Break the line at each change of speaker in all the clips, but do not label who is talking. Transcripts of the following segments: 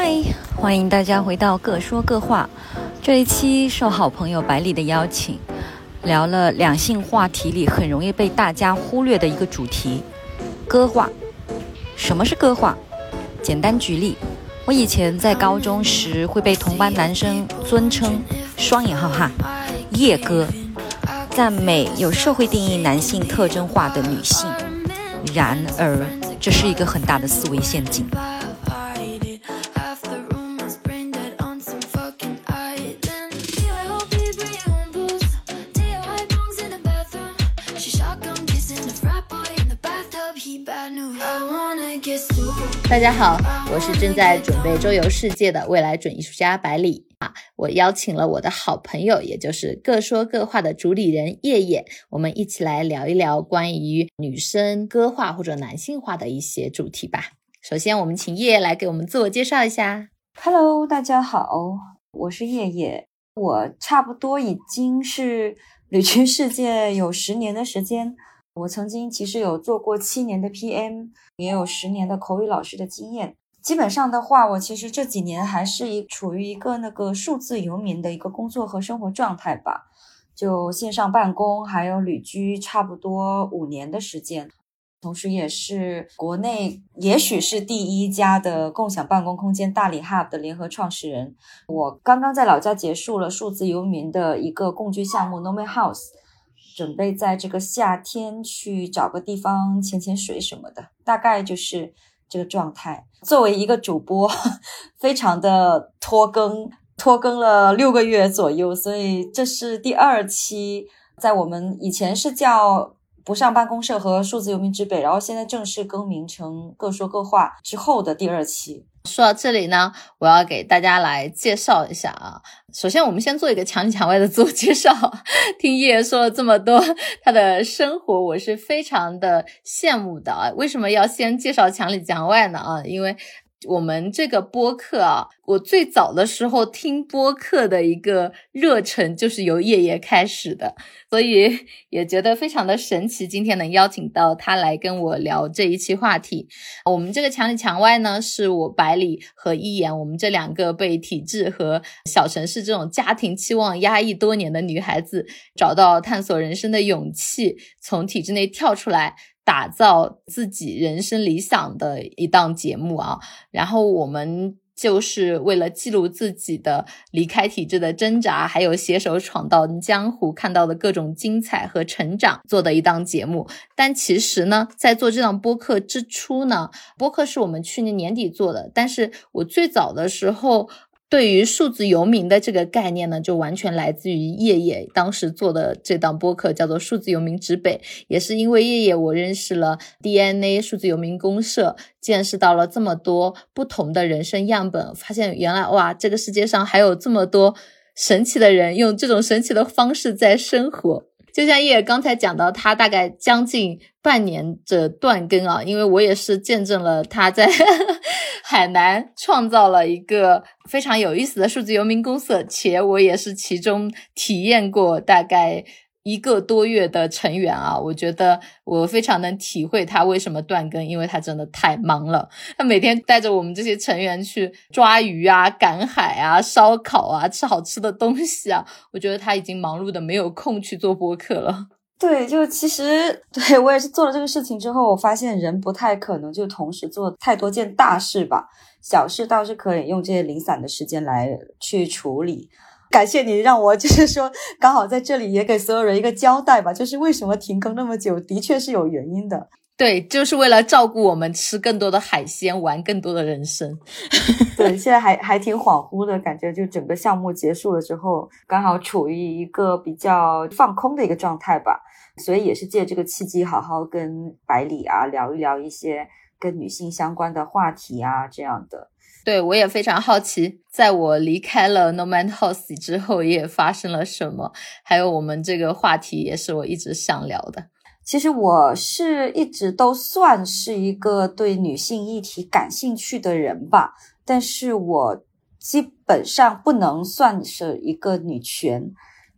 嗨，欢迎大家回到各说各话。这一期受好朋友百里的邀请，聊了两性话题里很容易被大家忽略的一个主题——歌话。什么是歌话？简单举例，我以前在高中时会被同班男生尊称双引号哈夜歌，赞美有社会定义男性特征化的女性。然而这是一个很大的思维陷阱。
大家好，我是正在准备周游世界的未来准艺术家百里我邀请了我的好朋友，也就是各说各话的主理人叶叶，我们一起来聊一聊关于女生歌话或者男性化的一些主题吧。首先我们请叶叶来给我们自我介绍一下。
Hello， 大家好，我是叶叶，我差不多已经是旅居世界有10年的时间。我曾经其实有做过7年的 PM， 也有10年的口语老师的经验。基本上的话，我其实这几年还是处于一个数字游民的一个工作和生活状态吧，就线上办公还有旅居差不多5年的时间。同时也是国内也许是第一家的共享办公空间大理 Hub 的联合创始人。我刚刚在老家结束了数字游民的一个共居项目 Nomad House， 准备在这个夏天去找个地方潜水什么的，大概就是这个状态。作为一个主播非常的拖更了6个月左右，所以这是第2期，在我们以前是叫不上办公社和数字游民之北，然后现在正式更名成各说各话之后的第2期。
说到这里呢，我要给大家来介绍一下啊。首先我们先做一个墙里墙外的自我介绍。听叶叶说了这么多他的生活，我是非常的羡慕的啊。为什么要先介绍墙里墙外呢？因为我们这个播客我最早的时候听播客的一个热忱就是由叶叶开始的，所以也觉得非常的神奇，今天能邀请到他来跟我聊这一期话题。我们这个墙里墙外呢，是我百里和一言，我们这2个被体制和小城市这种家庭期望压抑多年的女孩子，找到探索人生的勇气，从体制内跳出来，打造自己人生理想的一档节目然后我们就是为了记录自己的离开体制的挣扎，还有携手闯荡江湖看到的各种精彩和成长做的一档节目。但其实呢，在做这档播客之初呢，播客是我们去年年底做的，但是我最早的时候对于数字游民的这个概念呢，就完全来自于叶叶当时做的这档播客，叫做数字游民之北。也是因为叶叶，我认识了 DNA 数字游民公社，见识到了这么多不同的人生样本，发现原来哇，这个世界上还有这么多神奇的人用这种神奇的方式在生活。就像叶叶刚才讲到，他大概将近半年的断更因为我也是见证了他在海南创造了一个非常有意思的数字游民公社，且我也是其中体验过大概1个多月的成员我觉得我非常能体会他为什么断更，因为他真的太忙了。他每天带着我们这些成员去抓鱼赶海烧烤吃好吃的东西我觉得他已经忙碌的没有空去做播客了。
对，就其实对我也是做了这个事情之后，我发现人不太可能就同时做太多件大事吧，小事倒是可以用这些零散的时间来去处理。感谢你让我就是说刚好在这里也给所有人一个交代吧，就是为什么停更那么久，的确是有原因的。
对，就是为了照顾我们吃更多的海鲜，玩更多的人生。
对，现在还挺恍惚的感觉，就整个项目结束了之后，刚好处于一个比较放空的一个状态吧，所以也是借这个契机好好跟百里聊一聊一些跟女性相关的话题这样的。
对，我也非常好奇，在我离开了 Nomad House 之后也发生了什么，还有我们这个话题也是我一直想聊的。
其实我是一直都算是一个对女性议题感兴趣的人吧，但是我基本上不能算是一个女权。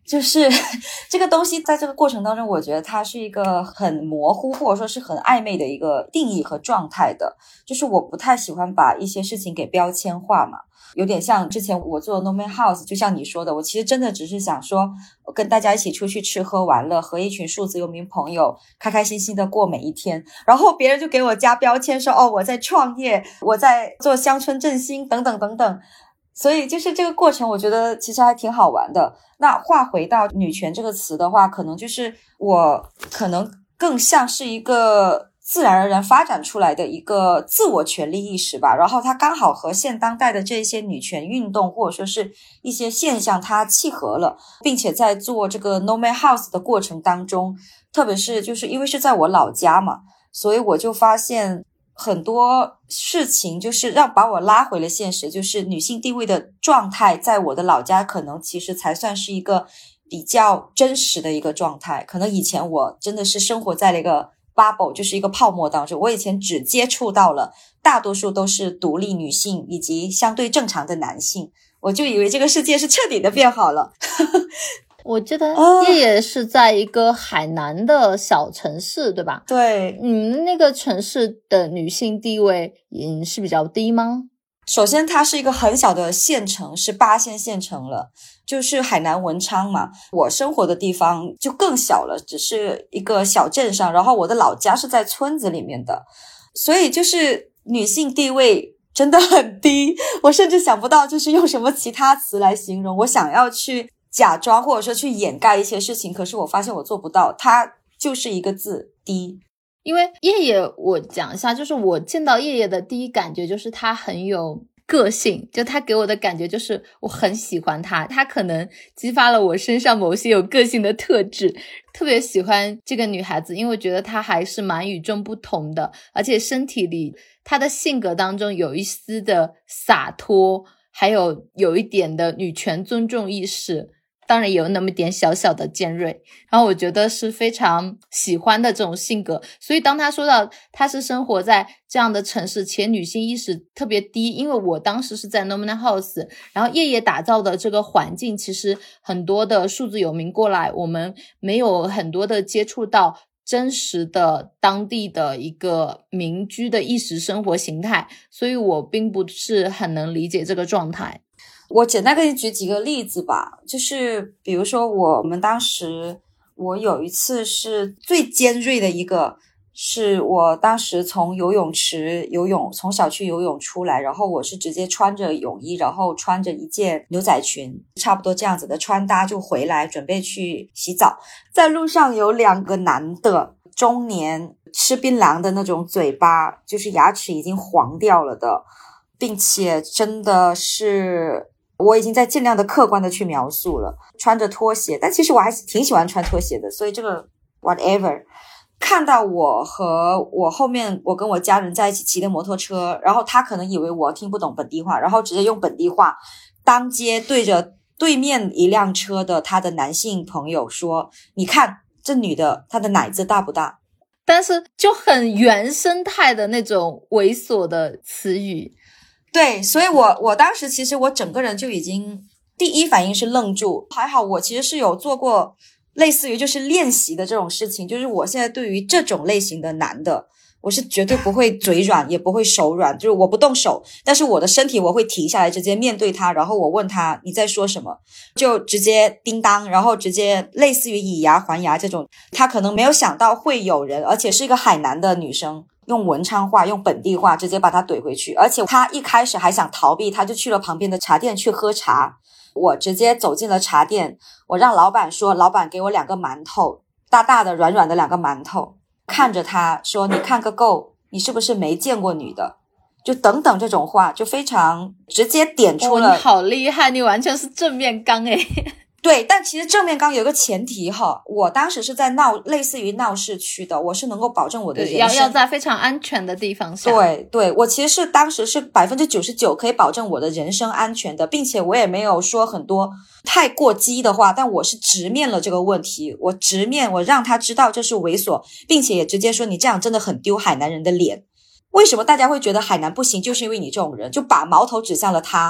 就是这个东西在这个过程当中，我觉得它是一个很模糊或者说是很暧昧的一个定义和状态的，就是我不太喜欢把一些事情给标签化嘛，有点像之前我做的 No Man House， 就像你说的，我其实真的只是想说跟大家一起出去吃喝玩乐，和一群数字游民朋友开开心心的过每一天，然后别人就给我加标签说我在创业，我在做乡村振兴等等等等，所以就是这个过程我觉得其实还挺好玩的。那话回到女权这个词的话，可能就是我可能更像是一个自然而然发展出来的一个自我权利意识吧，然后它刚好和现当代的这些女权运动或者说是一些现象它契合了，并且在做这个 No Man House 的过程当中，特别是就是因为是在我老家嘛，所以我就发现很多事情就是把我拉回了现实，就是女性地位的状态在我的老家可能其实才算是一个比较真实的一个状态，可能以前我真的是生活在了一个 bubble， 就是一个泡沫当中，我以前只接触到了大多数都是独立女性以及相对正常的男性，我就以为这个世界是彻底的变好了
我记得叶叶是在一个海南的小城市，对吧？
对，
你们那个城市的女性地位是比较低吗？
首先它是一个很小的县城，是8线县城了，就是海南文昌嘛，我生活的地方就更小了，只是一个小镇上，然后我的老家是在村子里面的，所以就是女性地位真的很低，我甚至想不到就是用什么其他词来形容，我想要去假装或者说去掩盖一些事情，可是我发现我做不到，它就是一个字，低。
因为叶叶我讲一下，就是我见到叶叶的第一感觉就是她很有个性，就她给我的感觉就是我很喜欢她，她可能激发了我身上某些有个性的特质，特别喜欢这个女孩子，因为我觉得她还是蛮与众不同的，而且身体里她的性格当中有一丝的洒脱，还有一点的女权尊重意识，当然有那么点小小的尖锐，然后我觉得是非常喜欢的这种性格。所以当他说到他是生活在这样的城市且女性意识特别低，因为我当时是在 No Man House， 然后叶叶打造的这个环境其实很多的数字游民过来，我们没有很多的接触到真实的当地的一个民居的意识生活形态，所以我并不是很能理解这个状态。
我简单给你举几个例子吧，就是比如说我们当时，我有一次是最尖锐的一个，是我当时从游泳池从小区游泳出来，然后我是直接穿着泳衣，然后穿着一件牛仔裙，差不多这样子的穿搭就回来准备去洗澡，在路上有2个男的，中年，吃槟榔的那种嘴巴，就是牙齿已经黄掉了的，并且真的是我已经在尽量的客观的去描述了，穿着拖鞋，但其实我还是挺喜欢穿拖鞋的，所以这个 whatever， 看到我和我后面我跟我家人在一起骑的摩托车，然后他可能以为我听不懂本地话，然后直接用本地话当街对着对面一辆车的他的男性朋友说，你看这女的她的奶子大不大，
但是就很原生态的那种猥琐的词语。
对，所以我当时其实我整个人就已经第一反应是愣住，还好我其实是有做过类似于就是练习的这种事情，就是我现在对于这种类型的男的，我是绝对不会嘴软也不会手软，就是我不动手，但是我的身体我会停下来直接面对他，然后我问他你在说什么，就直接叮当，然后直接类似于以牙还牙这种，他可能没有想到会有人，而且是一个海南的女生，用文昌话用本地话直接把他怼回去，而且他一开始还想逃避，他就去了旁边的茶店去喝茶，我直接走进了茶店，我让老板说，老板给我2个馒头，大大的软软的2个馒头，看着他说你看个够，你是不是没见过女的，就等等这种话，就非常直接点出了。
你好厉害，你完全是正面刚诶。
对，但其实正面刚有个前提哈，我当时是在类似于闹市区的，我是能够保证我的人身
要在非常安全的地方下。
对，我其实是当时是99%可以保证我的人身安全的，并且我也没有说很多太过激的话，但我是直面了这个问题，我让他知道这是猥琐，并且也直接说你这样真的很丢海南人的脸。为什么大家会觉得海南不行，就是因为你这种人，就把矛头指向了他。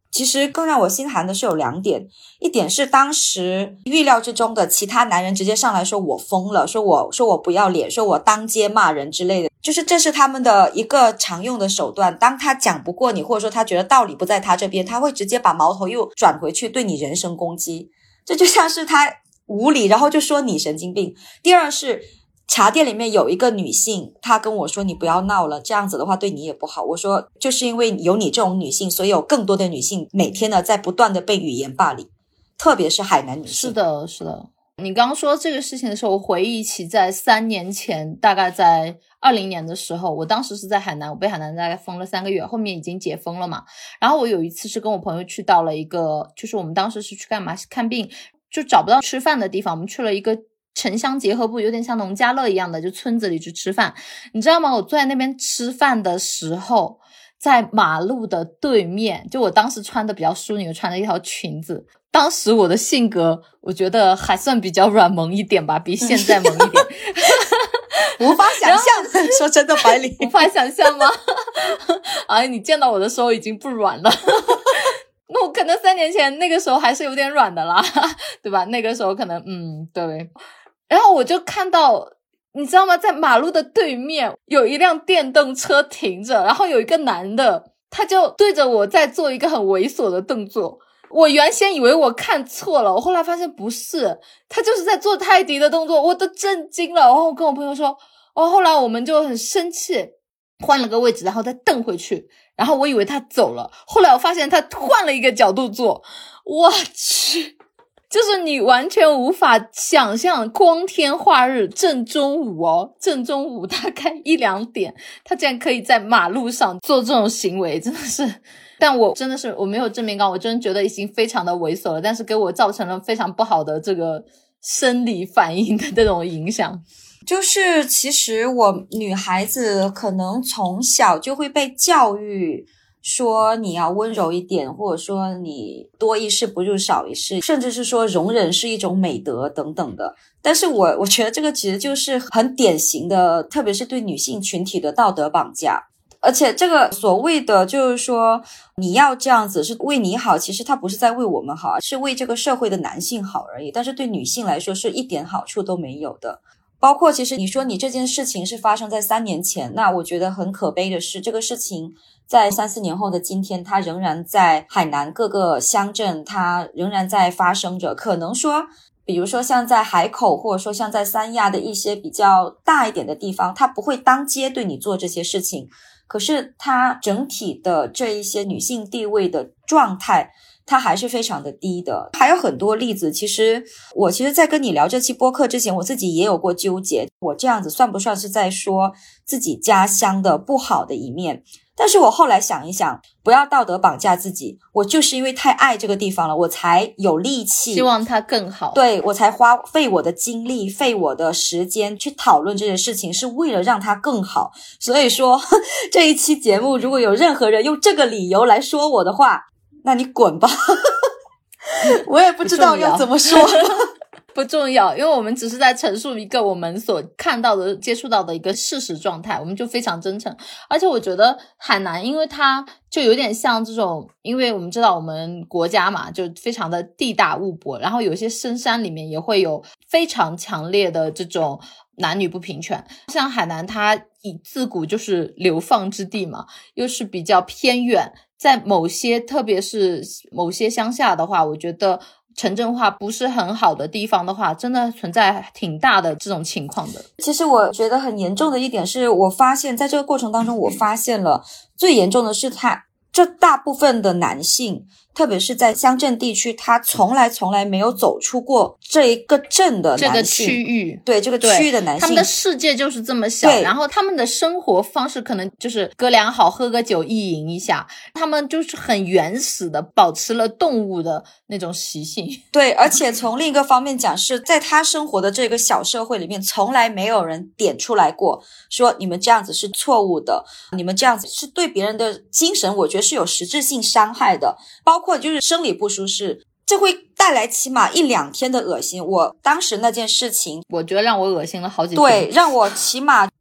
其实更让我心寒的是有2点，一点是当时预料之中的其他男人直接上来说我疯了，说我不要脸，说我当街骂人之类的，就是这是他们的一个常用的手段。当他讲不过你，或者说他觉得道理不在他这边，他会直接把矛头又转回去对你人身攻击，这就像是他无理，然后就说你神经病。第二是茶店里面有一个女性，她跟我说你不要闹了，这样子的话对你也不好。我说就是因为有你这种女性，所以有更多的女性每天呢在不断的被语言霸凌，特别是海南女性。
是的，是的。你刚刚说这个事情的时候，我回忆起在3年前，大概在20年的时候，我当时是在海南，我被海南大概封了3个月，后面已经解封了嘛。然后我有一次是跟我朋友去到了一个，就是我们当时是去干嘛？看病，就找不到吃饭的地方，我们去了一个城乡结合部，有点像农家乐一样的，就村子里去吃饭。你知道吗？我坐在那边吃饭的时候，在马路的对面，就我当时穿的比较淑女，我穿了一条裙子。当时我的性格我觉得还算比较软萌一点吧，比现在萌一点。
无法想象，说真的，百里
无法想象吗？哎，你见到我的时候已经不软了。那我可能3年前那个时候还是有点软的啦，对吧？那个时候可能对。然后我就看到，你知道吗，在马路的对面有一辆电动车停着，然后有一个男的，他就对着我在做一个很猥琐的动作。我原先以为我看错了，我后来发现不是，他就是在做泰迪的动作，我都震惊了。然后我跟我朋友说，后来我们就很生气，换了个位置，然后再蹬回去。然后我以为他走了，后来我发现他换了一个角度做，我去，就是你完全无法想象，光天化日正中午正中午大概1-2点，他竟然可以在马路上做这种行为，真的是。但我真的是我没有正面刚，我真的觉得已经非常的猥琐了，但是给我造成了非常不好的这个生理反应的这种影响。
就是其实我女孩子可能从小就会被教育说你要温柔一点，或者说你多一事不如少一事，甚至是说容忍是一种美德等等的。但是我觉得这个其实就是很典型的，特别是对女性群体的道德绑架。而且这个所谓的就是说你要这样子是为你好，其实它不是在为我们好，是为这个社会的男性好而已，但是对女性来说是一点好处都没有的。包括其实你说你这件事情是发生在3年前，那我觉得很可悲的是，这个事情在3-4年后的今天，它仍然在海南各个乡镇，它仍然在发生着。可能说比如说像在海口，或者说像在三亚的一些比较大一点的地方，它不会当街对你做这些事情，可是它整体的这一些女性地位的状态它还是非常的低的。还有很多例子，其实在跟你聊这期播客之前，我自己也有过纠结，我这样子算不算是在说自己家乡的不好的一面。但是我后来想一想，不要道德绑架自己，我就是因为太爱这个地方了，我才有力气
希望它更好，
对，我才花费我的精力费我的时间去讨论这件事情，是为了让它更好。所以说这一期节目如果有任何人用这个理由来说我的话，那你滚吧我也不知道要怎么说
不重要，因为我们只是在陈述一个我们所看到的接触到的一个事实状态，我们就非常真诚。而且我觉得海南因为它就有点像这种，因为我们知道我们国家嘛就非常的地大物博，然后有些深山里面也会有非常强烈的这种男女不平权。像海南它以自古就是流放之地嘛，又是比较偏远，在某些特别是某些乡下的话，我觉得城镇化不是很好的地方的话，真的存在挺大的这种情况的。
其实我觉得很严重的一点是，我发现在这个过程当中，我发现了最严重的是这大部分的男性，特别是在乡镇地区，他从来没有走出过这一个镇的男性，
这个区域，
对，这个区域的男性，
他们的世界就是这么小，然后他们的生活方式可能就是哥俩好喝个酒意淫一下，他们就是很原始的保持了动物的那种习性。
对，而且从另一个方面讲，是在他生活的这个小社会里面，从来没有人点出来过说你们这样子是错误的，你们这样子是对别人的精神我觉得是有实质性伤害的，包括就是生理不舒适，这会带来起码1-2天的恶心。我当时那件事情，
我觉得让我恶心了好几天。
对，让我起码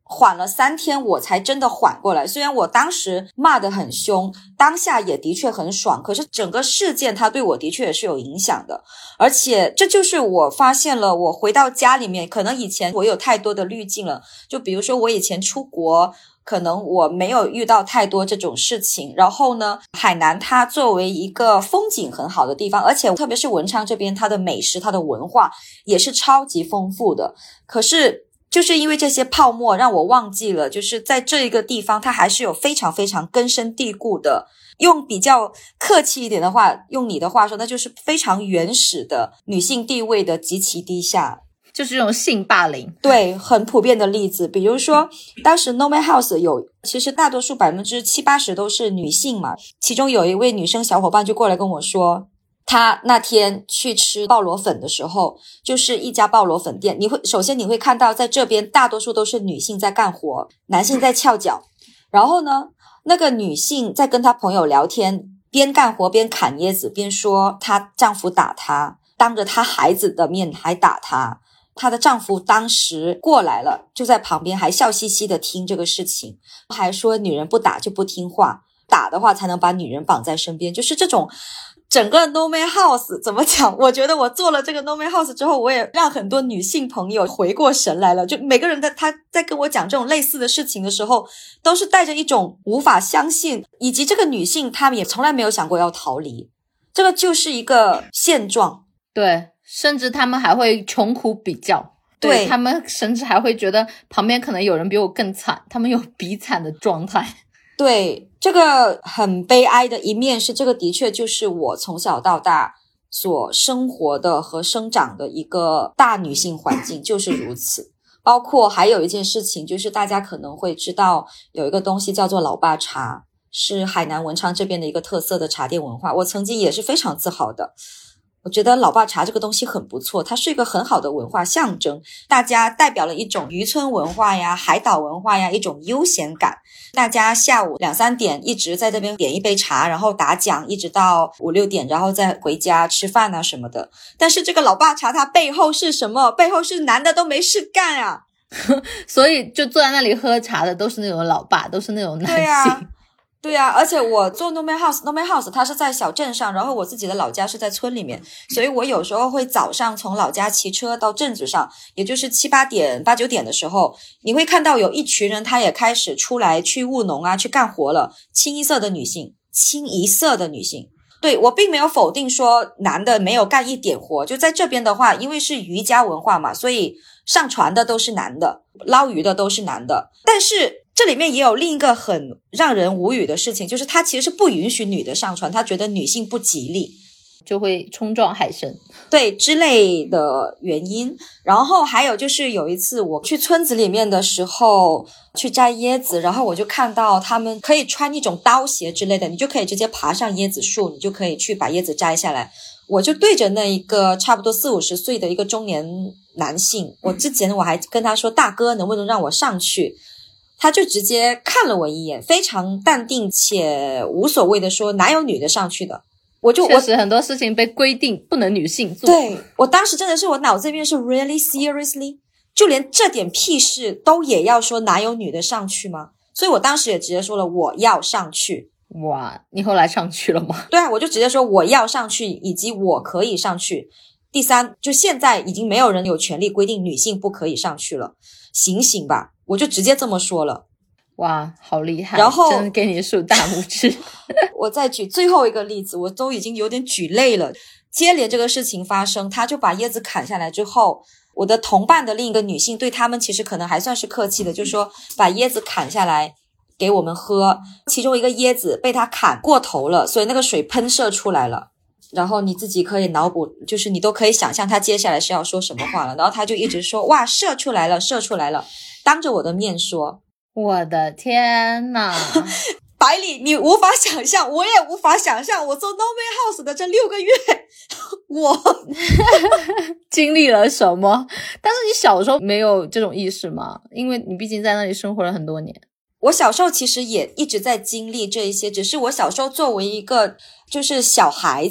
缓了3天我才真的缓过来。虽然我当时骂得很凶，当下也的确很爽，可是整个事件它对我的确也是有影响的。而且这就是我发现了，我回到家里面，可能以前我有太多的滤镜了，就比如说我以前出国，可能我没有遇到太多这种事情。然后呢，海南它作为一个风景很好的地方，而且特别是文昌这边，它的美食它的文化也是超级丰富的，可是就是因为这些泡沫让我忘记了，就是在这一个地方它还是有非常非常根深蒂固的，用比较客气一点的话，用你的话说，那就是非常原始的女性地位的极其低下，
就是这种性霸凌。
对，很普遍的例子。比如说当时 Nomad House 有，其实大多数70%-80%都是女性嘛，其中有一位女生小伙伴就过来跟我说，他那天去吃鲍螺粉的时候，就是一家鲍螺粉店，首先你会看到在这边大多数都是女性在干活，男性在翘脚，然后呢那个女性在跟她朋友聊天，边干活边砍椰子，边说她丈夫打她，当着她孩子的面还打她，她的丈夫当时过来了，就在旁边还笑嘻嘻的听这个事情，还说女人不打就不听话，打的话才能把女人绑在身边。就是这种整个 Nomad House 怎么讲，我觉得我做了这个 Nomad House 之后，我也让很多女性朋友回过神来了，就每个人他在跟我讲这种类似的事情的时候，都是带着一种无法相信，以及这个女性她们也从来没有想过要逃离，这个就是一个现状。
对，甚至他们还会穷苦比较，对，他们甚至还会觉得旁边可能有人比我更惨，他们有比惨的状态。
对，这个很悲哀的一面是，这个的确就是我从小到大所生活的和生长的一个大女性环境，就是如此。包括还有一件事情，就是大家可能会知道有一个东西叫做老爸茶，是海南文昌这边的一个特色的茶店文化，我曾经也是非常自豪的。我觉得老爸茶这个东西很不错，它是一个很好的文化象征，大家代表了一种渔村文化呀、海岛文化呀，一种悠闲感。大家下午2-3点一直在这边点一杯茶，然后打奖，一直到5-6点，然后再回家吃饭啊什么的。但是这个老爸茶它背后是什么？背后是男的都没事干啊
所以就坐在那里喝茶的都是那种老爸，都是那种男性。
对啊，而且我做 Nomad House 它是在小镇上，然后我自己的老家是在村里面，所以我有时候会早上从老家骑车到镇子上，也就是7-8点8-9点的时候，你会看到有一群人他也开始出来去务农啊，去干活了，清一色的女性。对，我并没有否定说男的没有干一点活，就在这边的话，因为是渔家文化嘛，所以上船的都是男的，捞鱼的都是男的。但是这里面也有另一个很让人无语的事情，就是他其实是不允许女的上船，他觉得女性不吉利，
就会冲撞海参，
对之类的原因。然后还有就是有一次我去村子里面的时候去摘椰子，然后我就看到他们可以穿一种刀鞋之类的，你就可以直接爬上椰子树，你就可以去把椰子摘下来。我就对着那一个差不多40-50岁的一个中年男性，我之前我还跟他说，大哥能不能让我上去，他就直接看了我一眼，非常淡定且无所谓的说，哪有女的上去的。
确实很多事情被规定不能女性做。
对，我当时真的是我脑子里面是 really seriously， 就连这点屁事都也要说哪有女的上去吗？所以我当时也直接说了我要上去。
哇，你后来上去了吗？
对啊，我就直接说我要上去，以及我可以上去。第三，就现在已经没有人有权利规定女性不可以上去了，醒醒吧，我就直接这么说了。
哇，好厉害，
然后
真给你竖大拇指。
我再举最后一个例子，我都已经有点举累了。接连这个事情发生，他就把椰子砍下来之后，我的同伴的另一个女性对他们其实可能还算是客气的，就说把椰子砍下来给我们喝，其中一个椰子被他砍过头了，所以那个水喷射出来了，然后你自己可以脑补，就是你都可以想象他接下来是要说什么话了。然后他就一直说哇，射出来了，射出来了，当着我的面说。
我的天哪
百里你无法想象，我也无法想象，我做 Nomad House 的这6个月我
经历了什么。但是你小时候没有这种意识吗？因为你毕竟在那里生活了很多年。
我小时候其实也一直在经历这一些，只是我小时候作为一个就是小孩子，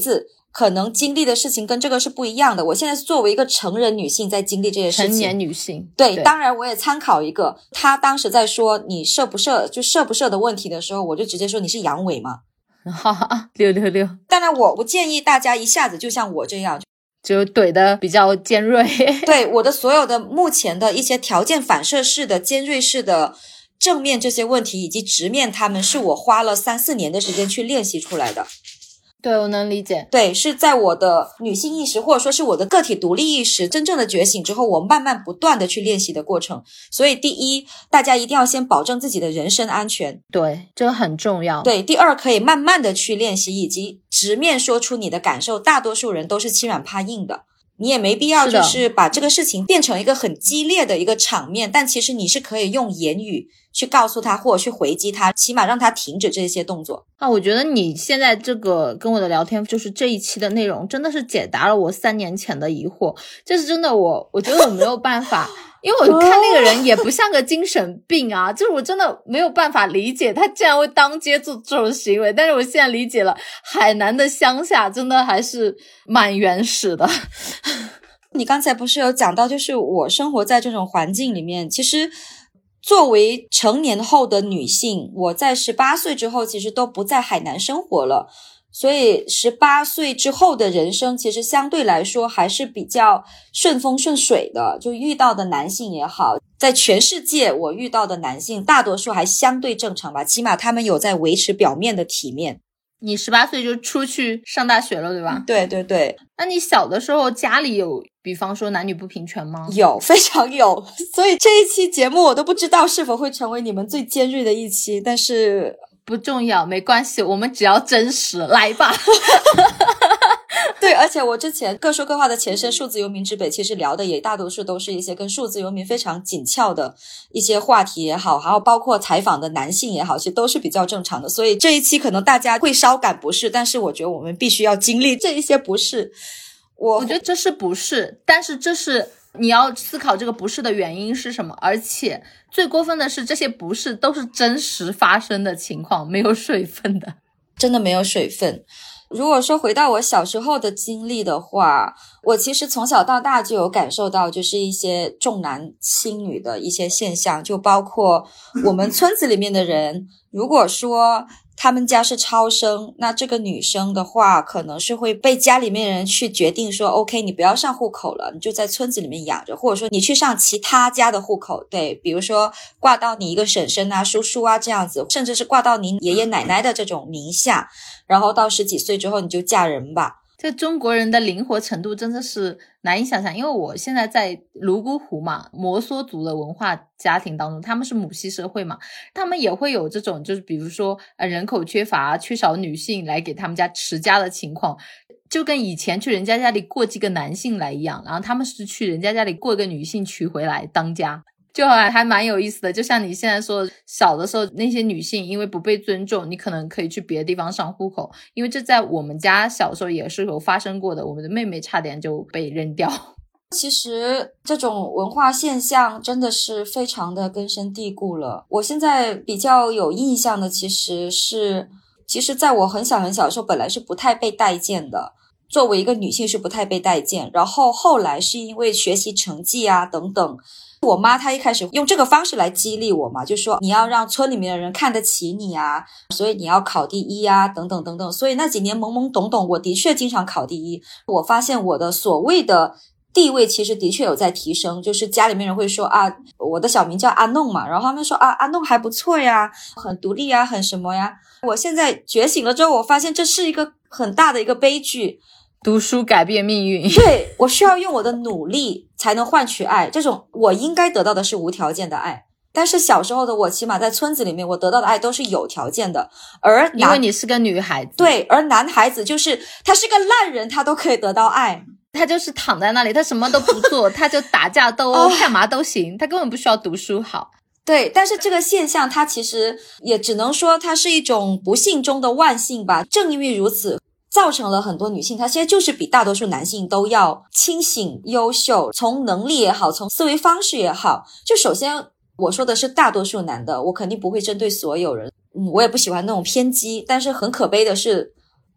可能经历的事情跟这个是不一样的。我现在是作为一个成人女性在经历这些事情，
成年女性。
对，当然我也参考一个，他当时在说你射不射的问题的时候，我就直接说你是阳痿嘛。
哈哈，666。
当然我不建议大家一下子就像我这样
就怼得比较尖锐。
对，我的所有的目前的一些条件反射式的尖锐式的正面这些问题以及直面他们，是我花了3-4年的时间去练习出来的。
对，我能理解。
对，是在我的女性意识或者说是我的个体独立意识真正的觉醒之后，我慢慢不断的去练习的过程。所以第一，大家一定要先保证自己的人身安全。
对，这个很重要。
对，第二，可以慢慢的去练习以及直面说出你的感受。大多数人都是欺软怕硬的，你也没必要就是把这个事情变成一个很激烈的一个场面，但其实你是可以用言语去告诉他或者去回击他，起码让他停止这些动作。
我觉得你现在这个跟我的聊天，就是这一期的内容真的是解答了我3年前的疑惑。这是真的，我觉得我没有办法因为我看那个人也不像个精神病啊，就是我真的没有办法理解他竟然会当街做这种行为。但是我现在理解了，海南的乡下真的还是蛮原始的。
你刚才不是有讲到，就是我生活在这种环境里面，其实作为成年后的女性，我在18岁之后其实都不在海南生活了，所以18岁之后的人生其实相对来说还是比较顺风顺水的，就遇到的男性也好，在全世界我遇到的男性大多数还相对正常吧，起码他们有在维持表面的体面。
你18岁就出去上大学了对吧？
对对对。
那你小的时候家里有比方说男女不平权吗？
有，非常有。所以这一期节目我都不知道是否会成为你们最尖锐的一期，但是
不重要，没关系，我们只要真实，来吧。
对，而且我之前各说各话的前身数字游民之北，其实聊的也大多数都是一些跟数字游民非常紧俏的一些话题也好，还有包括采访的男性也好，其实都是比较正常的。所以这一期可能大家会稍感不适，但是我觉得我们必须要经历这一些不适。我
觉得这是不适，但是这是你要思考这个不适的原因是什么，而且最过分的是这些不适都是真实发生的情况，没有水分的，
真的没有水分。如果说回到我小时候的经历的话，我其实从小到大就有感受到就是一些重男轻女的一些现象，就包括我们村子里面的人，如果说他们家是超生，那这个女生的话可能是会被家里面人去决定说 OK 你不要上户口了，你就在村子里面养着，或者说你去上其他家的户口，对，比如说挂到你一个婶婶啊叔叔啊这样子，甚至是挂到您爷爷奶奶的这种名下，然后到10几岁之后你就嫁人吧。
这中国人的灵活程度真的是难以想象，因为我现在在泸沽湖嘛，摩梭族的文化家庭当中，他们是母系社会嘛，他们也会有这种就是比如说人口缺乏缺少女性来给他们家持家的情况，就跟以前去人家家里过继个男性来一样，然后他们是去人家家里过个女性娶回来当家，就还蛮有意思的。就像你现在说小的时候那些女性因为不被尊重，你可能可以去别的地方上户口，因为这在我们家小时候也是有发生过的，我们的妹妹差点就被扔掉。
其实这种文化现象真的是非常的根深蒂固了。我现在比较有印象的其实在我很小很小的时候本来是不太被待见的，作为一个女性是不太被待见，然后后来是因为学习成绩啊等等，我妈她一开始用这个方式来激励我嘛，就说你要让村里面的人看得起你啊，所以你要考第一啊等等等等。所以那几年懵懵懂懂，我的确经常考第一，我发现我的所谓的地位其实的确有在提升，就是家里面人会说啊，我的小名叫阿弄嘛，然后他们说啊，阿弄还不错呀，很独立啊，很什么呀。我现在觉醒了之后，我发现这是一个很大的一个悲剧。
读书改变命运，
对，我需要用我的努力才能换取爱，这种我应该得到的是无条件的爱，但是小时候的我起码在村子里面我得到的爱都是有条件的，而
因为你是个女孩子。
对，而男孩子就是他是个烂人，他都可以得到爱，
他就是躺在那里，他什么都不做，他就打架斗殴干嘛都行，他根本不需要读书好。
对，但是这个现象它其实也只能说它是一种不幸中的万幸吧，正因为如此造成了很多女性她现在就是比大多数男性都要清醒优秀，从能力也好，从思维方式也好，就首先我说的是大多数男的，我肯定不会针对所有人，我也不喜欢那种偏激，但是很可悲的是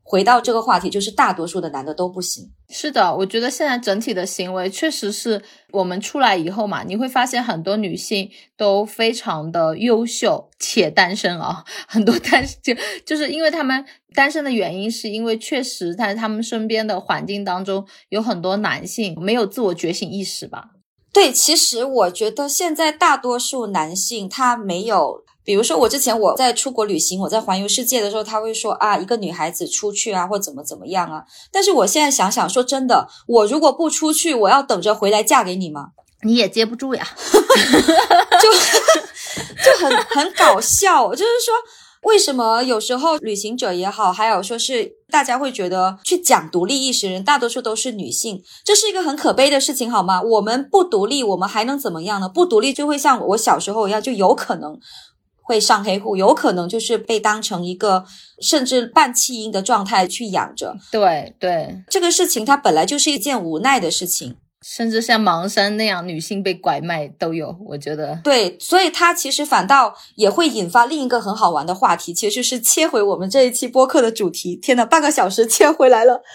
回到这个话题，就是大多数的男的都不行。
是的，我觉得现在整体的行为确实是我们出来以后嘛，你会发现很多女性都非常的优秀且单身啊，很多就是因为他们单身的原因是因为确实在他们身边的环境当中有很多男性没有自我觉醒意识吧。
对，其实我觉得现在大多数男性他没有，比如说我之前我在出国旅行，我在环游世界的时候，他会说啊，一个女孩子出去啊或怎么样啊，但是我现在想想说真的，我如果不出去，我要等着回来嫁给你吗？
你也接不住呀。
就很搞笑，就是说为什么有时候旅行者也好，还有说是大家会觉得去讲独立意识的人大多数都是女性，这是一个很可悲的事情好吗？我们不独立我们还能怎么样呢？不独立就会像我小时候一样，就有可能会上黑户，有可能就是被当成一个甚至半弃婴的状态去养着。
对对，
这个事情它本来就是一件无奈的事情，
甚至像芒山那样女性被拐卖都有，我觉得。
对，所以它其实反倒也会引发另一个很好玩的话题，其实是切回我们这一期播客的主题。天哪，半个小时切回来了。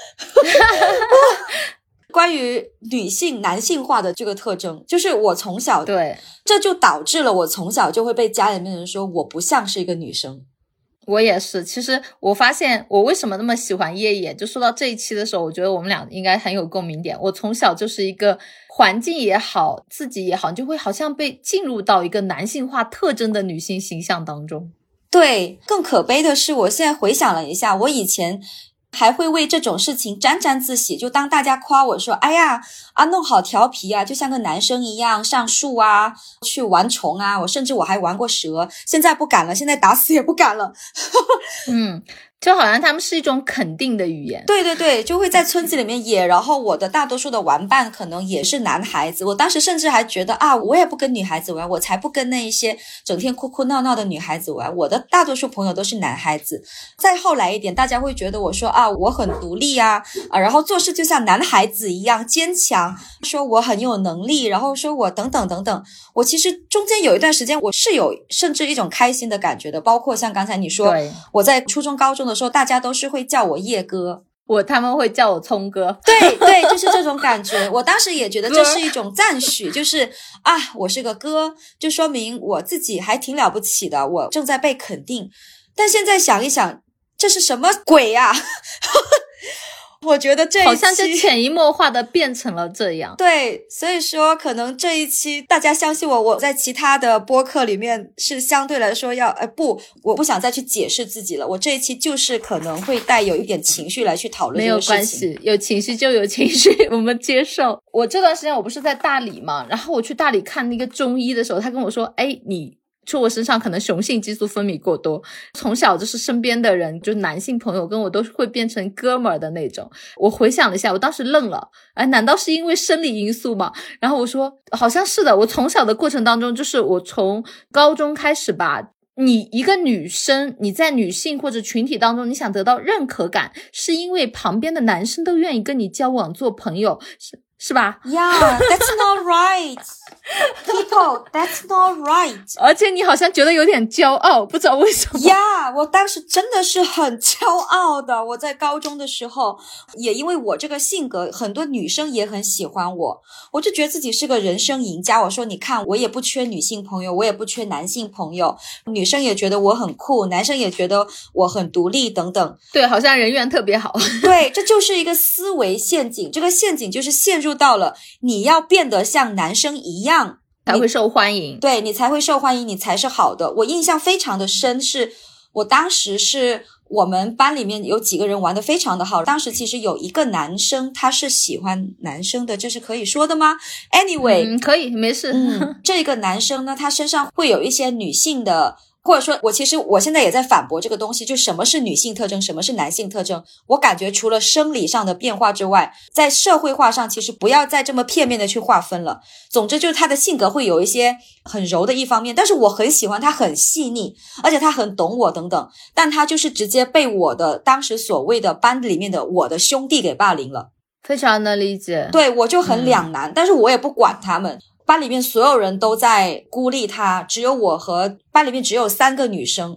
关于女性男性化的这个特征，就是我从小，
对，
这就导致了我从小就会被家里面人说我不像是一个女生。
我也是，其实我发现我为什么那么喜欢叶叶，就说到这一期的时候，我觉得我们俩应该很有共鸣点。我从小就是一个环境也好，自己也好，就会好像被进入到一个男性化特征的女性形象当中。
对，更可悲的是，我现在回想了一下，我以前还会为这种事情沾沾自喜，就当大家夸我说哎呀弄好调皮啊，就像个男生一样上树啊，去玩虫啊，我甚至我还玩过蛇，现在不敢了，现在打死也不敢了。
就好像他们是一种肯定的语言。
对对对，就会在村子里面野，然后我的大多数的玩伴可能也是男孩子，我当时甚至还觉得啊，我也不跟女孩子玩，我才不跟那一些整天哭哭闹闹的女孩子玩，我的大多数朋友都是男孩子。再后来一点，大家会觉得我说啊，我很独立啊，然后做事就像男孩子一样坚强，说我很有能力，然后说我等等等等。我其实中间有一段时间我是有甚至一种开心的感觉的，包括像刚才你说，我在初中高中的时候，大家都是会叫我叶哥，
他们会叫我聪哥。
对对，就是这种感觉。我当时也觉得这是一种赞许，就是啊，我是个哥，就说明我自己还挺了不起的，我正在被肯定。但现在想一想，这是什么鬼啊？我觉得这一期
好像就潜移默化的变成了这样。
对，所以说可能这一期大家相信我，我在其他的播客里面是相对来说我不想再去解释自己了，我这一期就是可能会带有一点情绪来去讨论这个事情。
没有关系，有情绪就有情绪，我们接受。我这段时间我不是在大理嘛，然后我去大理看那个中医的时候，他跟我说你说我身上可能雄性激素分泌过多，从小就是身边的人，就男性朋友跟我都会变成哥们儿的那种。我回想了一下，我当时愣了，难道是因为生理因素吗？然后我说好像是的，我从小的过程当中，就是我从高中开始吧，你一个女生，你在女性或者群体当中，你想得到认可感，是因为旁边的男生都愿意跟你交往做朋友，是吧？
Yeah, that's not right. People, that's not right.
而且你好像觉得有点骄傲，不知道为什么。
Yeah, 我当时真的是很骄傲的。我在高中的时候，也因为我这个性格，很多女生也很喜欢我，我就觉得自己是个人生赢家。我说你看，我也不缺女性朋友，我也不缺男性朋友，女生也觉得我很酷，男生也觉得我很独立等等。
对，好像人缘特别好。
对，这就是一个思维陷阱，这个陷阱就是陷入到了你要变得像男生一样
才会受欢迎。
对，你才会受欢迎，你才是好的。我印象非常的深，是我当时是我们班里面有几个人玩得非常的好，当时其实有一个男生他是喜欢男生的，这是可以说的吗？ Anyway，
可以，没事。
这个男生呢，他身上会有一些女性的，或者说我现在也在反驳这个东西，就什么是女性特征，什么是男性特征。我感觉除了生理上的变化之外，在社会化上其实不要再这么片面的去划分了。总之就是他的性格会有一些很柔的一方面，但是我很喜欢他很细腻，而且他很懂我等等，但他就是直接被我的当时所谓的班里面的我的兄弟给霸凌了。
非常能理解。
对，我就很两难，但是我也不管他们。班里面所有人都在孤立他，只有我和班里面只有3个女生，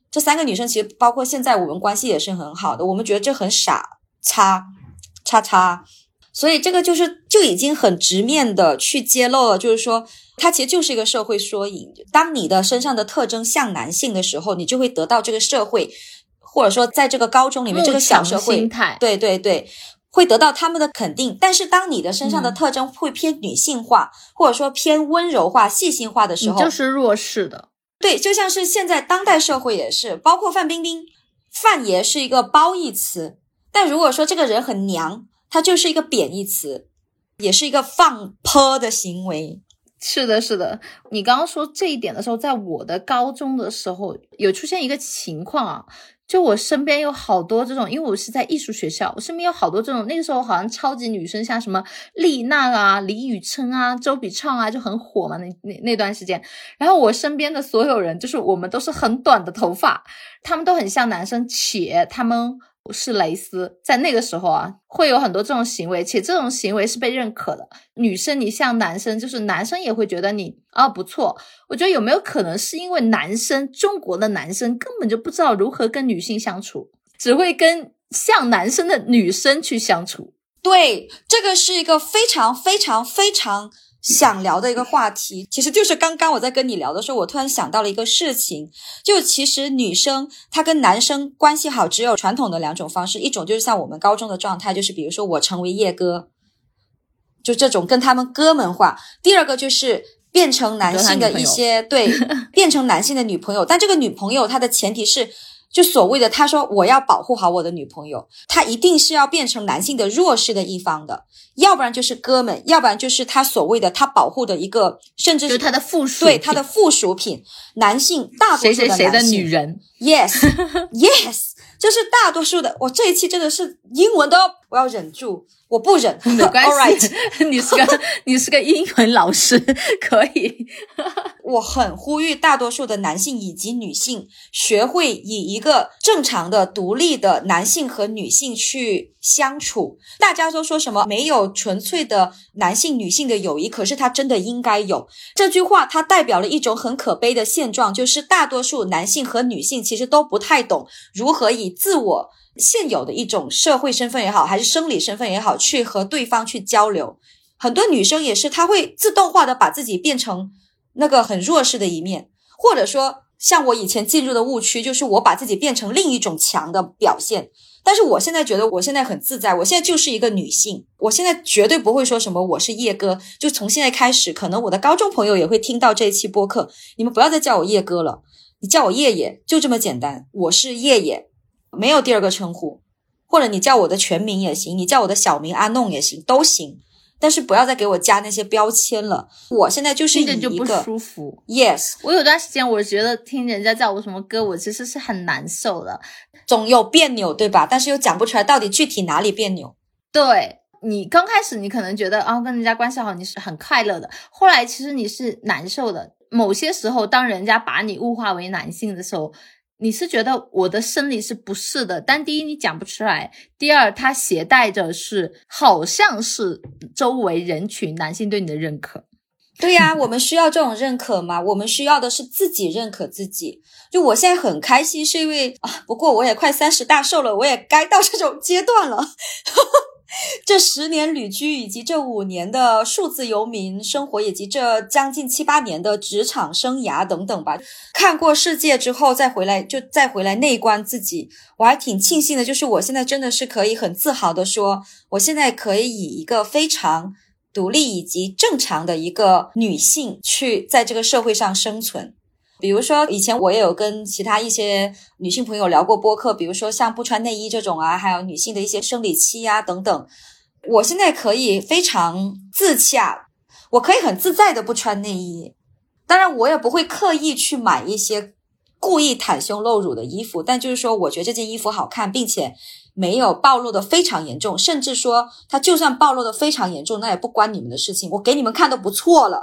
这3个女生其实包括现在我们关系也是很好的，我们觉得这很傻叉，所以这个就已经很直面的去揭露了，就是说它其实就是一个社会缩影。当你的身上的特征像男性的时候，你就会得到这个社会，或者说在这个高中里面这个小社会，对，会得到他们的肯定。但是当你的身上的特征会偏女性化，或者说偏温柔化细心化的时候，
你就是弱势的。
对，就像是现在当代社会也是，包括范冰冰，范爷是一个褒义词，但如果说这个人很娘，他就是一个贬义词，也是一个放泼的行为。
是的，你刚刚说这一点的时候，在我的高中的时候有出现一个情况啊，就我身边有好多这种，因为我是在艺术学校，我身边有好多这种，那个时候好像超级女生，像什么丽娜啊、李宇春啊、周笔畅啊，就很火嘛，那段时间。然后我身边的所有人，就是我们都是很短的头发，他们都很像男生，且他们是蕾丝，在那个时候啊，会有很多这种行为，且这种行为是被认可的。女生你像男生，就是男生也会觉得你不错。我觉得有没有可能是因为中国的男生根本就不知道如何跟女性相处，只会跟像男生的女生去相处。
对，这个是一个非常想聊的一个话题。其实就是刚刚我在跟你聊的时候，我突然想到了一个事情，就其实女生她跟男生关系好只有传统的2种方式，一种就是像我们高中的状态，就是比如说我成为叶哥，就这种跟他们哥们化。第二个就是变成男性的一些，对，变成男性的女朋友，但这个女朋友她的前提是就所谓的他说我要保护好我的女朋友，他一定是要变成男性的弱势的一方的，要不然就是哥们，要不然就是他所谓的他保护的一个，甚至是
就是他的附属品，
对，他的附属品。男性大多数的男性
谁的女人
yes 就是大多数的。我这一期真的是英文都要，我要忍住，我不忍，
没关系
right
你是个英文老师，可以
我很呼吁大多数的男性以及女性学会以一个正常的独立的男性和女性去相处。大家都说什么没有纯粹的男性女性的友谊，可是它真的应该有。这句话它代表了一种很可悲的现状，就是大多数男性和女性其实都不太懂如何以自我现有的一种社会身份也好，还是生理身份也好，去和对方去交流。很多女生也是，她会自动化的把自己变成那个很弱势的一面，或者说像我以前进入的误区，就是我把自己变成另一种强的表现。但是我现在觉得我现在很自在，我现在就是一个女性，我现在绝对不会说什么我是叶哥。就从现在开始，可能我的高中朋友也会听到这一期播客，你们不要再叫我叶哥了，你叫我叶叶，就这么简单，我是叶叶，没有第二个称呼，或者你叫我的全名也行，你叫我的小名阿弄也行，都行，但是不要再给我加那些标签了。我现在就是以一个，
听着就不舒服。
yes，
我有段时间我觉得听人家叫我什么歌，我其实是很难受的，
总有别扭对吧？但是又讲不出来到底具体哪里别扭。
对，你刚开始你可能觉得跟人家关系好你是很快乐的，后来其实你是难受的。某些时候当人家把你物化为男性的时候，你是觉得我的生理是不适的，但第一你讲不出来，第二它携带着是好像是周围人群男性对你的认可。
对呀，我们需要这种认可吗？我们需要的是自己认可自己。就我现在很开心，是因为不过我也快30大寿了，我也该到这种阶段了。这10年旅居，以及这5年的数字游民生活，以及这将近7、8年的职场生涯等等吧，看过世界之后再回来内观自己，我还挺庆幸的，就是我现在真的是可以很自豪的说，我现在可以以一个非常独立以及正常的一个女性去在这个社会上生存。比如说以前我也有跟其他一些女性朋友聊过播客，比如说像不穿内衣这种啊，还有女性的一些生理期啊等等，我现在可以非常自洽，我可以很自在的不穿内衣。当然我也不会刻意去买一些故意袒胸露乳的衣服，但就是说我觉得这件衣服好看，并且没有暴露的非常严重，甚至说它就算暴露的非常严重，那也不关你们的事情，我给你们看都不错了。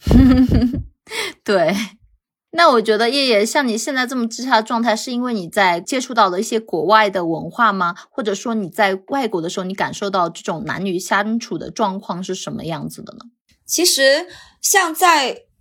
对，那我觉得叶叶像你现在这么自洽的状态，是因为你在接触到的一些国外的文化吗？或者说你在外国的时候，你感受到这种男女相处的状况是什么样子的呢？
其实像在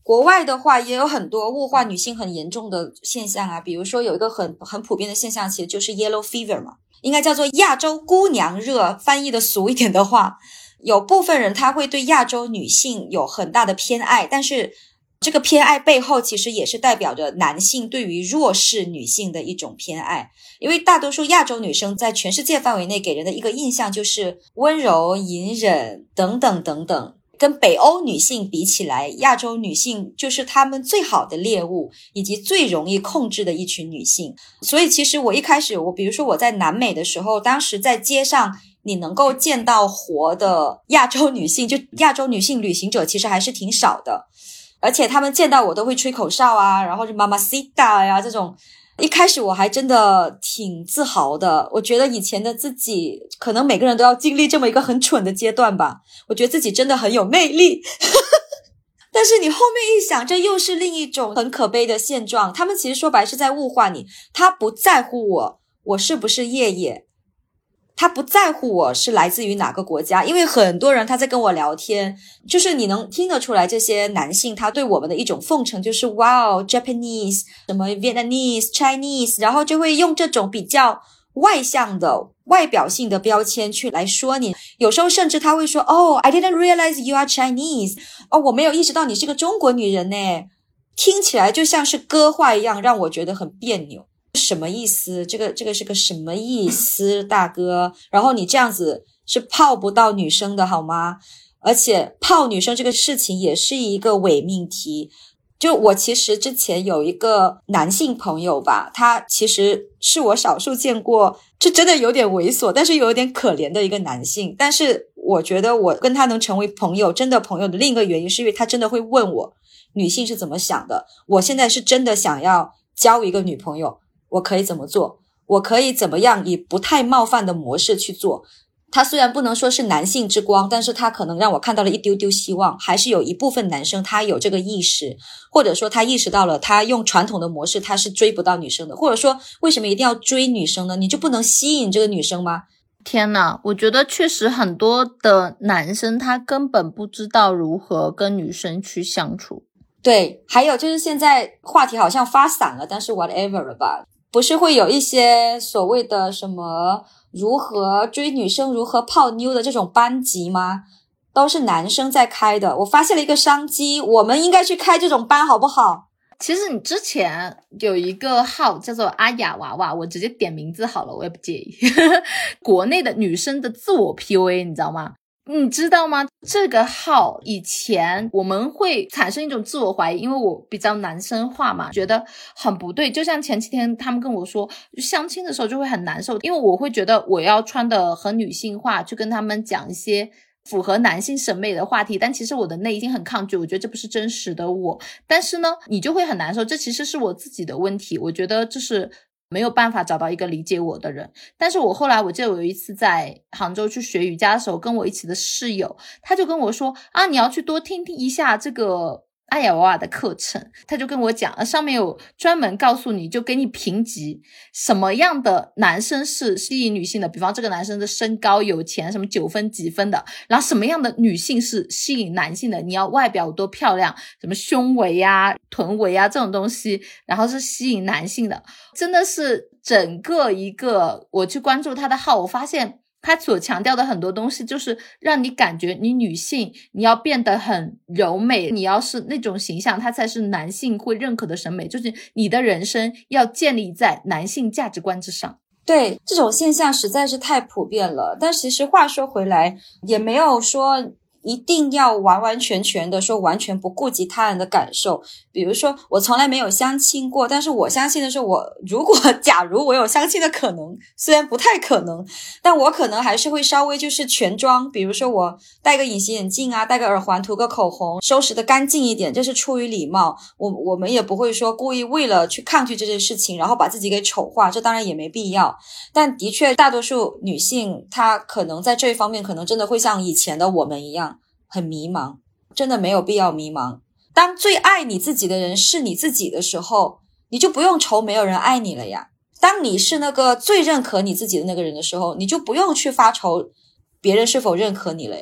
国外的话也有很多物化女性很严重的现象啊，比如说有一个很普遍的现象，其实就是 yellow fever 嘛，应该叫做亚洲姑娘热，翻译的俗一点的话，有部分人他会对亚洲女性有很大的偏爱，但是这个偏爱背后其实也是代表着男性对于弱势女性的一种偏爱，因为大多数亚洲女生在全世界范围内给人的一个印象就是温柔、隐忍等等等等，跟北欧女性比起来，亚洲女性就是她们最好的猎物，以及最容易控制的一群女性。所以其实我一开始，比如说我在南美的时候，当时在街上你能够见到活的亚洲女性，就亚洲女性旅行者其实还是挺少的，而且她们见到我都会吹口哨啊，然后是 Mamacita 呀这种。一开始我还真的挺自豪的，我觉得以前的自己可能每个人都要经历这么一个很蠢的阶段吧，我觉得自己真的很有魅力但是你后面一想，这又是另一种很可悲的现状，他们其实说白是在物化你，他不在乎我是不是叶叶，他不在乎我是来自于哪个国家，因为很多人他在跟我聊天，就是你能听得出来这些男性他对我们的一种奉承，就是wow Japanese 什么 Vietnamese Chinese， 然后就会用这种比较外向的外表性的标签去来说你，有时候甚至他会说I didn't realize you are Chinese， 我没有意识到你是个中国女人呢，听起来就像是歌话一样，让我觉得很别扭。什么意思？这个是个什么意思，大哥？然后你这样子是泡不到女生的好吗？而且泡女生这个事情也是一个伪命题。就我其实之前有一个男性朋友吧，他其实是我少数见过这真的有点猥琐但是有点可怜的一个男性，但是我觉得我跟他能成为朋友，真的朋友的另一个原因是因为他真的会问我女性是怎么想的，我现在是真的想要交一个女朋友，我可以怎么做，我可以怎么样以不太冒犯的模式去做。他虽然不能说是男性之光，但是他可能让我看到了一丢丢希望，还是有一部分男生他有这个意识，或者说他意识到了他用传统的模式他是追不到女生的，或者说为什么一定要追女生呢？你就不能吸引这个女生吗？
天哪，我觉得确实很多的男生他根本不知道如何跟女生去相处。
对，还有就是现在话题好像发散了，但是 whatever 了吧，不是会有一些所谓的什么如何追女生如何泡妞的这种班级吗？都是男生在开的，我发现了一个商机，我们应该去开这种班好不好？
其实你之前有一个号叫做阿雅娃娃，我直接点名字好了，我也不介意国内的女生的自我 PUA 你知道吗？你知道吗？这个号以前我们会产生一种自我怀疑，因为我比较男生化嘛，觉得很不对。就像前几天他们跟我说相亲的时候就会很难受，因为我会觉得我要穿的很女性化去跟他们讲一些符合男性审美的话题，但其实我的内心很抗拒，我觉得这不是真实的我。但是呢你就会很难受，这其实是我自己的问题，我觉得这是没有办法找到一个理解我的人。但是我后来我记得我有一次在杭州去学瑜伽的时候，跟我一起的室友他就跟我说你要去多听听一下这个阿雅娃娃的课程，他就跟我讲上面有专门告诉你，就给你评级什么样的男生是吸引女性的，比方这个男生的身高有钱什么9分几分的，然后什么样的女性是吸引男性的，你要外表多漂亮，什么胸围啊臀围啊这种东西，然后是吸引男性的。真的是整个一个我去关注他的号，我发现他所强调的很多东西就是让你感觉你女性你要变得很柔美，你要是那种形象它才是男性会认可的审美，就是你的人生要建立在男性价值观之上。
对，这种现象实在是太普遍了，但其实话说回来也没有说一定要完完全全的说完全不顾及他人的感受。比如说我从来没有相亲过，但是我相信的是假如我有相亲的可能，虽然不太可能，但我可能还是会稍微就是全妆，比如说我戴个隐形眼镜啊，戴个耳环，涂个口红，收拾得干净一点，这是出于礼貌。我们也不会说故意为了去抗拒这件事情然后把自己给丑化，这当然也没必要。但的确大多数女性她可能在这一方面可能真的会像以前的我们一样很迷茫，真的没有必要迷茫。当最爱你自己的人是你自己的时候，你就不用愁没有人爱你了呀。当你是那个最认可你自己的那个人的时候，你就不用去发愁别人是否认可你了呀。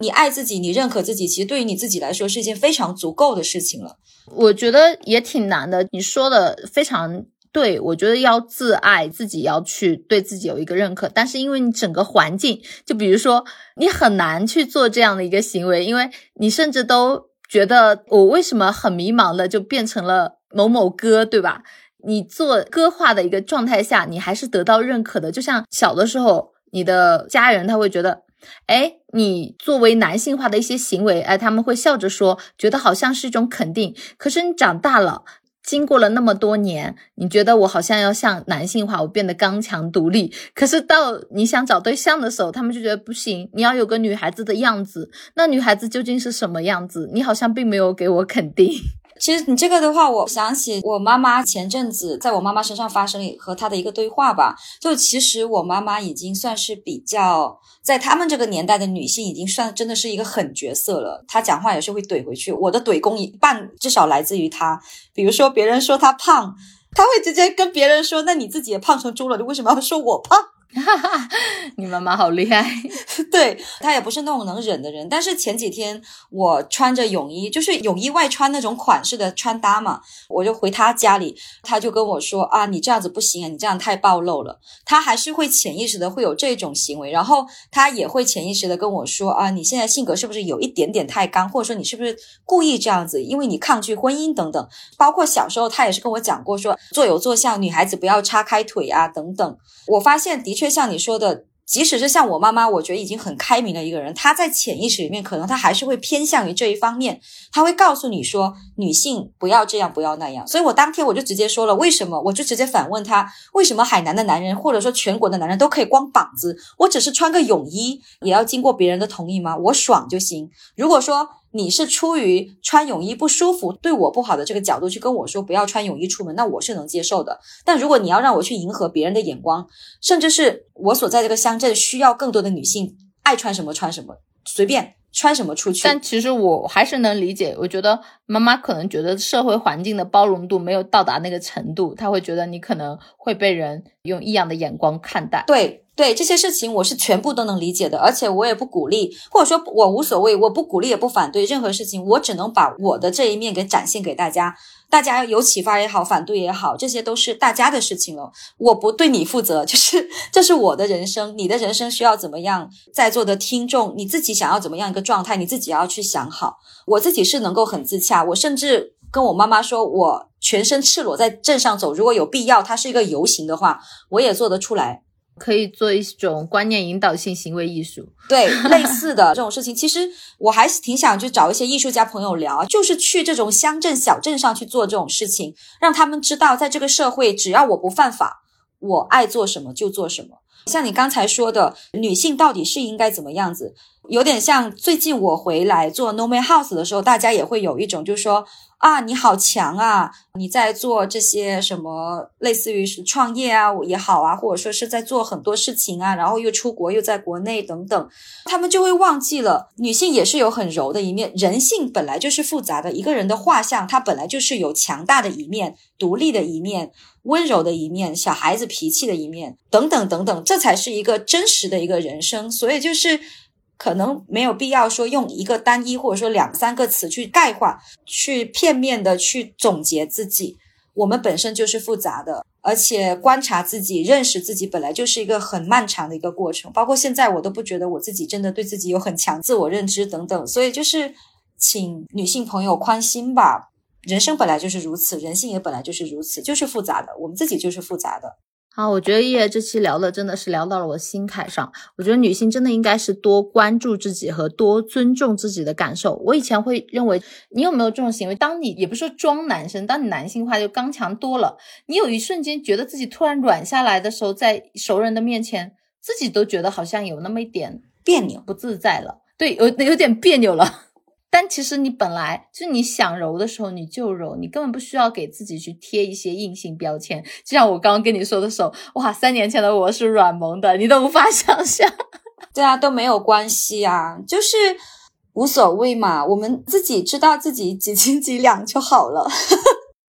你爱自己，你认可自己，其实对于你自己来说是一件非常足够的事情了。
我觉得也挺难的，你说的非常对，我觉得要自爱，自己要去对自己有一个认可，但是因为你整个环境，就比如说你很难去做这样的一个行为，因为你甚至都觉得我为什么很迷茫的就变成了某某哥，对吧？你做歌化的一个状态下，你还是得到认可的。就像小的时候，你的家人他会觉得，你作为男性化的一些行为，他们会笑着说，觉得好像是一种肯定。可是你长大了，经过了那么多年，你觉得我好像要向男性化，我变得刚强独立。可是到你想找对象的时候，他们就觉得不行，你要有个女孩子的样子。那女孩子究竟是什么样子？你好像并没有给我肯定。
其实你这个的话，我想起我妈妈前阵子在我妈妈身上发生了和她的一个对话吧。就其实我妈妈已经算是比较在他们这个年代的女性，已经算真的是一个狠角色了。她讲话也是会怼回去，我的怼功一半至少来自于她。比如说别人说她胖，她会直接跟别人说，那你自己也胖成猪了，你为什么要说我胖？
你妈妈好厉害。
对，她也不是那种能忍的人。但是前几天我穿着泳衣，就是泳衣外穿那种款式的穿搭嘛，我就回她家里，她就跟我说啊，你这样子不行啊，你这样太暴露了。她还是会潜意识的会有这种行为，然后她也会潜意识的跟我说啊，你现在性格是不是有一点点太刚，或者说你是不是故意这样子，因为你抗拒婚姻等等。包括小时候她也是跟我讲过说，坐有坐相，女孩子不要叉开腿啊等等。我发现的确像你说的，即使是像我妈妈，我觉得已经很开明的一个人，她在潜意识里面可能她还是会偏向于这一方面，她会告诉你说女性不要这样不要那样。所以我当天我就直接说了，为什么，我就直接反问她，为什么海南的男人或者说全国的男人都可以光膀子，我只是穿个泳衣也要经过别人的同意吗？我爽就行。如果说你是出于穿泳衣不舒服对我不好的这个角度去跟我说不要穿泳衣出门，那我是能接受的。但如果你要让我去迎合别人的眼光，甚至是我所在这个乡镇需要更多的女性爱穿什么穿什么，随便穿什么出去。
但其实我还是能理解，我觉得妈妈可能觉得社会环境的包容度没有到达那个程度，她会觉得你可能会被人用异样的眼光看待。
对，这些事情我是全部都能理解的，而且我也不鼓励，或者说我无所谓，我不鼓励也不反对任何事情，我只能把我的这一面给展现给大家，大家有启发也好，反对也好，这些都是大家的事情了，我不对你负责，就是这是我的人生，你的人生需要怎么样，在座的听众你自己想要怎么样一个状态，你自己要去想好。我自己是能够很自洽，我甚至跟我妈妈说，我全身赤裸在镇上走，如果有必要它是一个游行的话，我也做得出来，
可以做一种观念引导性行为艺术。
对，类似的这种事情，其实我还是挺想去找一些艺术家朋友聊，就是去这种乡镇小镇上去做这种事情，让他们知道在这个社会只要我不犯法，我爱做什么就做什么。像你刚才说的，女性到底是应该怎么样子，有点像最近我回来做 No Man House 的时候，大家也会有一种就是说啊，你好强啊，你在做这些什么类似于是创业啊也好啊，或者说是在做很多事情啊，然后又出国又在国内等等，他们就会忘记了女性也是有很柔的一面，人性本来就是复杂的，一个人的画像它本来就是有强大的一面，独立的一面，温柔的一面，小孩子脾气的一面，等等等等，这才是一个真实的一个人生。所以就是可能没有必要说用一个单一或者说两三个词去概括，去片面的去总结自己，我们本身就是复杂的，而且观察自己认识自己本来就是一个很漫长的一个过程，包括现在我都不觉得我自己真的对自己有很强自我认知等等。所以就是请女性朋友宽心吧，人生本来就是如此，人性也本来就是如此，就是复杂的，我们自己就是复杂的。
好，我觉得叶这期聊的真的是聊到了我心坎上。我觉得女性真的应该是多关注自己和多尊重自己的感受。我以前会认为，你有没有这种行为，当你也不是说装男生，当你男性化就刚强多了，你有一瞬间觉得自己突然软下来的时候，在熟人的面前自己都觉得好像有那么一点
别扭，
不自在了，对，有点别扭了。但其实你本来就是你想柔的时候你就柔，你根本不需要给自己去贴一些硬性标签。就像我刚刚跟你说的时候，哇，3年前的我是软萌的，你都无法想象。
对啊，都没有关系啊，就是无所谓嘛，我们自己知道自己几斤几两就好了。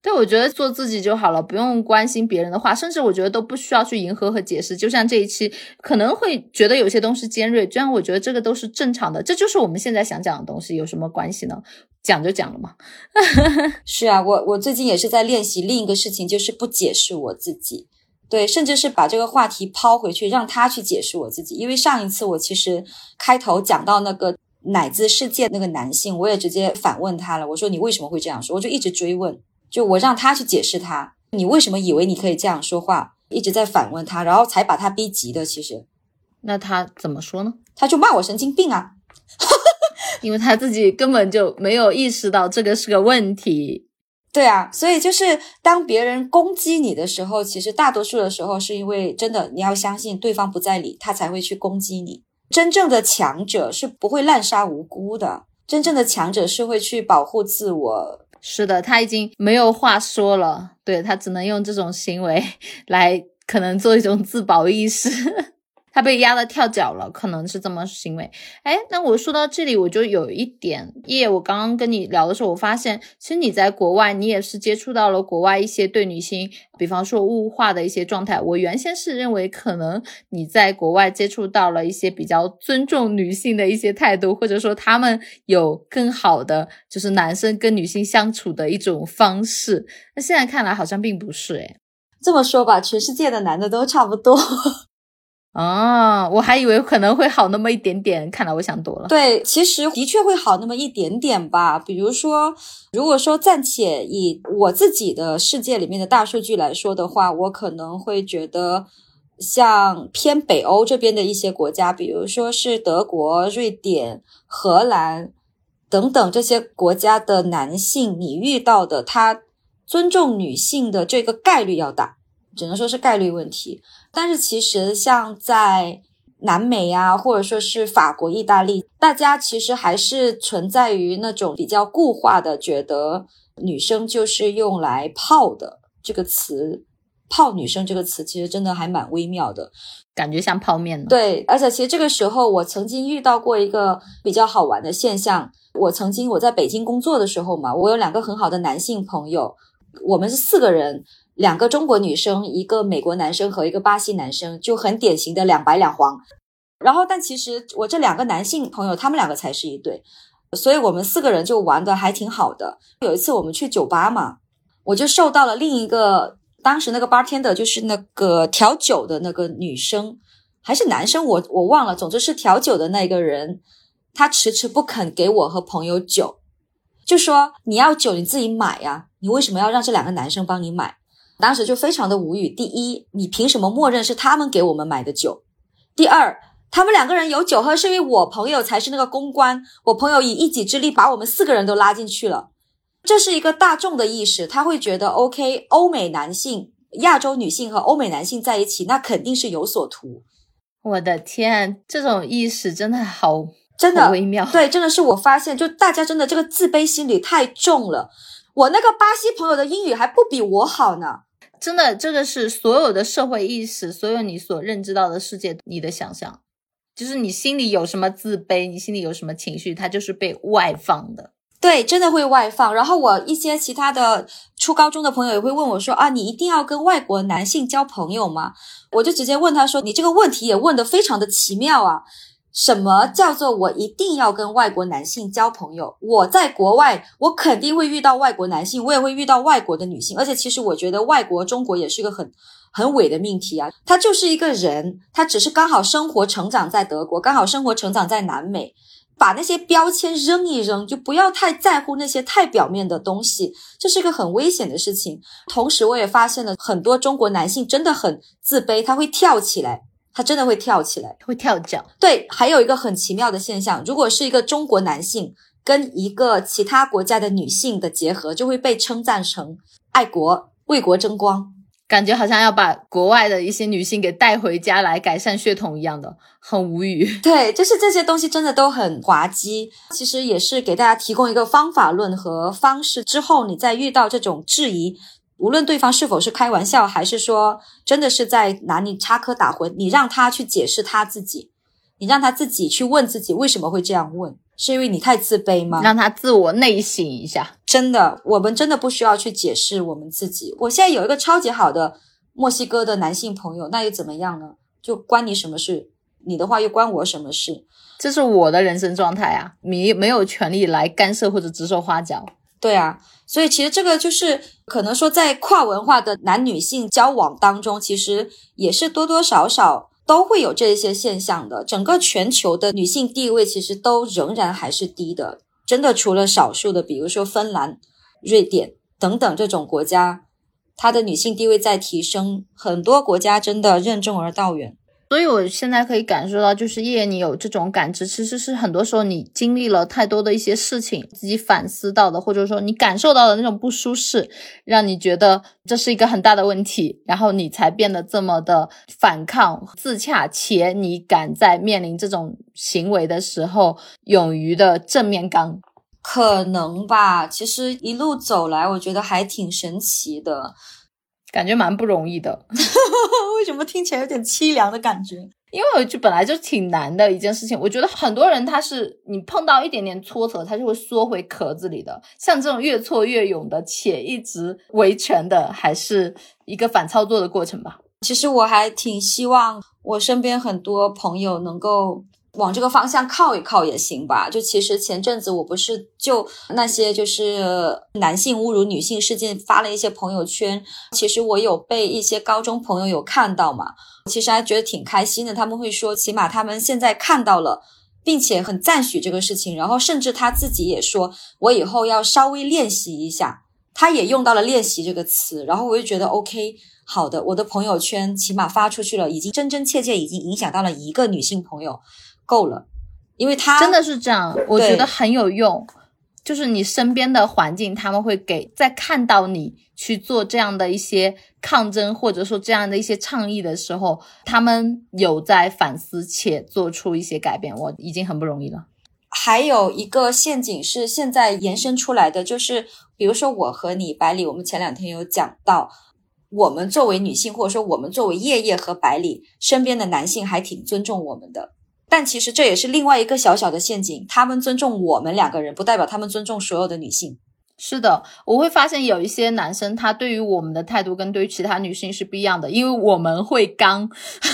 对，我觉得做自己就好了，不用关心别人的话，甚至我觉得都不需要去迎合和解释。就像这一期可能会觉得有些东西尖锐，这样我觉得这个都是正常的，这就是我们现在想讲的东西，有什么关系呢？讲就讲了嘛。
是啊，我最近也是在练习另一个事情，就是不解释我自己。对，甚至是把这个话题抛回去，让他去解释我自己。因为上一次我其实开头讲到那个乃至世界那个男性，我也直接反问他了，我说你为什么会这样说？我就一直追问，就我让他去解释他，你为什么以为你可以这样说话，一直在反问他，然后才把他逼急的。其实
那他怎么说呢？
他就骂我神经病啊。
因为他自己根本就没有意识到这个是个问题。
对啊，所以就是当别人攻击你的时候，其实大多数的时候是因为真的你要相信对方不在理，他才会去攻击你。真正的强者是不会滥杀无辜的，真正的强者是会去保护自我。
是的，他已经没有话说了，对，他只能用这种行为来可能做一种自保意识。他被压得跳脚了，可能是这么行为。那我说到这里，我就有一点，我刚刚跟你聊的时候，我发现其实你在国外，你也是接触到了国外一些对女性，比方说物化的一些状态。我原先是认为可能你在国外接触到了一些比较尊重女性的一些态度，或者说他们有更好的就是男生跟女性相处的一种方式。那现在看来好像并不是。
这么说吧，全世界的男的都差不多。
我还以为可能会好那么一点点，看来我想多了。
对，其实的确会好那么一点点吧。比如说，如果说暂且以我自己的世界里面的大数据来说的话，我可能会觉得像偏北欧这边的一些国家，比如说是德国、瑞典、荷兰等等这些国家的男性，你遇到的他尊重女性的这个概率要大，只能说是概率问题。但是其实像在南美啊，或者说是法国、意大利，大家其实还是存在于那种比较固化的，觉得女生就是用来泡的这个词，泡女生这个词其实真的还蛮微妙的，
感觉像泡面呢。
对，而且其实这个时候我曾经遇到过一个比较好玩的现象。我在北京工作的时候嘛，我有2个很好的男性朋友，我们是4个人，2个中国女生，1个美国男生和1个巴西男生，就很典型的2白2黄。然后但其实我这2个男性朋友他们2个才是一对，所以我们4个人就玩得还挺好的。有一次我们去酒吧嘛，我就受到了另一个当时那个 bartender 就是那个调酒的那个女生还是男生，我忘了，总之是调酒的那个人，他迟迟不肯给我和朋友酒，就说你要酒你自己买呀，你为什么要让这2个男生帮你买？当时就非常的无语。第一，你凭什么默认是他们给我们买的酒？第二，他们2个人有酒喝是因为我朋友才是那个公关，我朋友以一己之力把我们4个人都拉进去了。这是一个大众的意识，他会觉得 OK， 欧美男性、亚洲女性和欧美男性在一起，那肯定是有所图。
我的天，这种意识真的好微妙。
对，真的是我发现就大家真的这个自卑心理太重了。我那个巴西朋友的英语还不比我好呢。
真的，这个是所有的社会意识，所有你所认知到的世界，你的想象，就是你心里有什么自卑，你心里有什么情绪，它就是被外放的。
对，真的会外放。然后我一些其他的初高中的朋友也会问我说啊，你一定要跟外国男性交朋友吗？我就直接问他说，你这个问题也问得非常的奇妙啊。什么叫做我一定要跟外国男性交朋友？我在国外，我肯定会遇到外国男性，我也会遇到外国的女性。而且其实我觉得外国中国也是一个很伪的命题啊。他就是一个人，他只是刚好生活成长在德国，刚好生活成长在南美，把那些标签扔一扔，就不要太在乎那些太表面的东西，这是一个很危险的事情。同时我也发现了很多中国男性真的很自卑，他会跳起来，他真的会跳起来，
会跳脚。
对，还有一个很奇妙的现象，如果是一个中国男性跟一个其他国家的女性的结合，就会被称赞成爱国、为国争光，
感觉好像要把国外的一些女性给带回家来改善血统一样的，很无语。
对，就是这些东西真的都很滑稽。其实也是给大家提供一个方法论和方式，之后你再遇到这种质疑，无论对方是否是开玩笑，还是说真的是在拿你插科打诨，你让他去解释他自己，你让他自己去问自己为什么会这样问。 是因为你太自卑吗？
让他自我内省一下。
真的，我们真的不需要去解释我们自己。我现在有一个超级好的墨西哥的男性朋友，那又怎么样呢？就关你什么事？你的话又关我什么事？
这是我的人生状态啊，你没有权利来干涉或者指手画脚。
对啊，所以其实这个就是可能说在跨文化的男女性交往当中，其实也是多多少少都会有这一些现象的。整个全球的女性地位其实都仍然还是低的，真的除了少数的比如说芬兰、瑞典等等这种国家，它的女性地位在提升，很多国家真的任重而道远。
所以我现在可以感受到，就是叶叶你有这种感知，其实是很多时候你经历了太多的一些事情，自己反思到的，或者说你感受到的那种不舒适，让你觉得这是一个很大的问题，然后你才变得这么的反抗自洽，且你敢在面临这种行为的时候勇于的正面刚。
可能吧，其实一路走来我觉得还挺神奇的，
感觉蛮不容易的。
为什么听起来有点凄凉的感觉？
因为就本来就挺难的一件事情，我觉得很多人他是你碰到一点点挫折他就会缩回壳子里的，像这种越挫越勇的且一直维权的，还是一个反操作的过程吧。
其实我还挺希望我身边很多朋友能够往这个方向靠一靠也行吧。就其实前阵子我不是就那些就是男性侮辱女性事件发了一些朋友圈，其实我有被一些高中朋友有看到嘛，其实还觉得挺开心的。他们会说起码他们现在看到了，并且很赞许这个事情，然后甚至他自己也说我以后要稍微练习一下，他也用到了练习这个词，然后我就觉得 OK， 好的，我的朋友圈起码发出去了，已经真真切切已经影响到了一个女性朋友，够了。因为他
真的是这样，我觉得很有用，就是你身边的环境他们会给在看到你去做这样的一些抗争或者说这样的一些倡议的时候，他们有在反思且做出一些改变，我已经很不容易了。
还有一个陷阱是现在延伸出来的，就是比如说我和你百里，我们前2天有讲到，我们作为女性或者说我们作为叶叶和百里身边的男性还挺尊重我们的，但其实这也是另外一个小小的陷阱，他们尊重我们2个人不代表他们尊重所有的女性。
是的，我会发现有一些男生他对于我们的态度跟对于其他女性是不一样的，因为我们会刚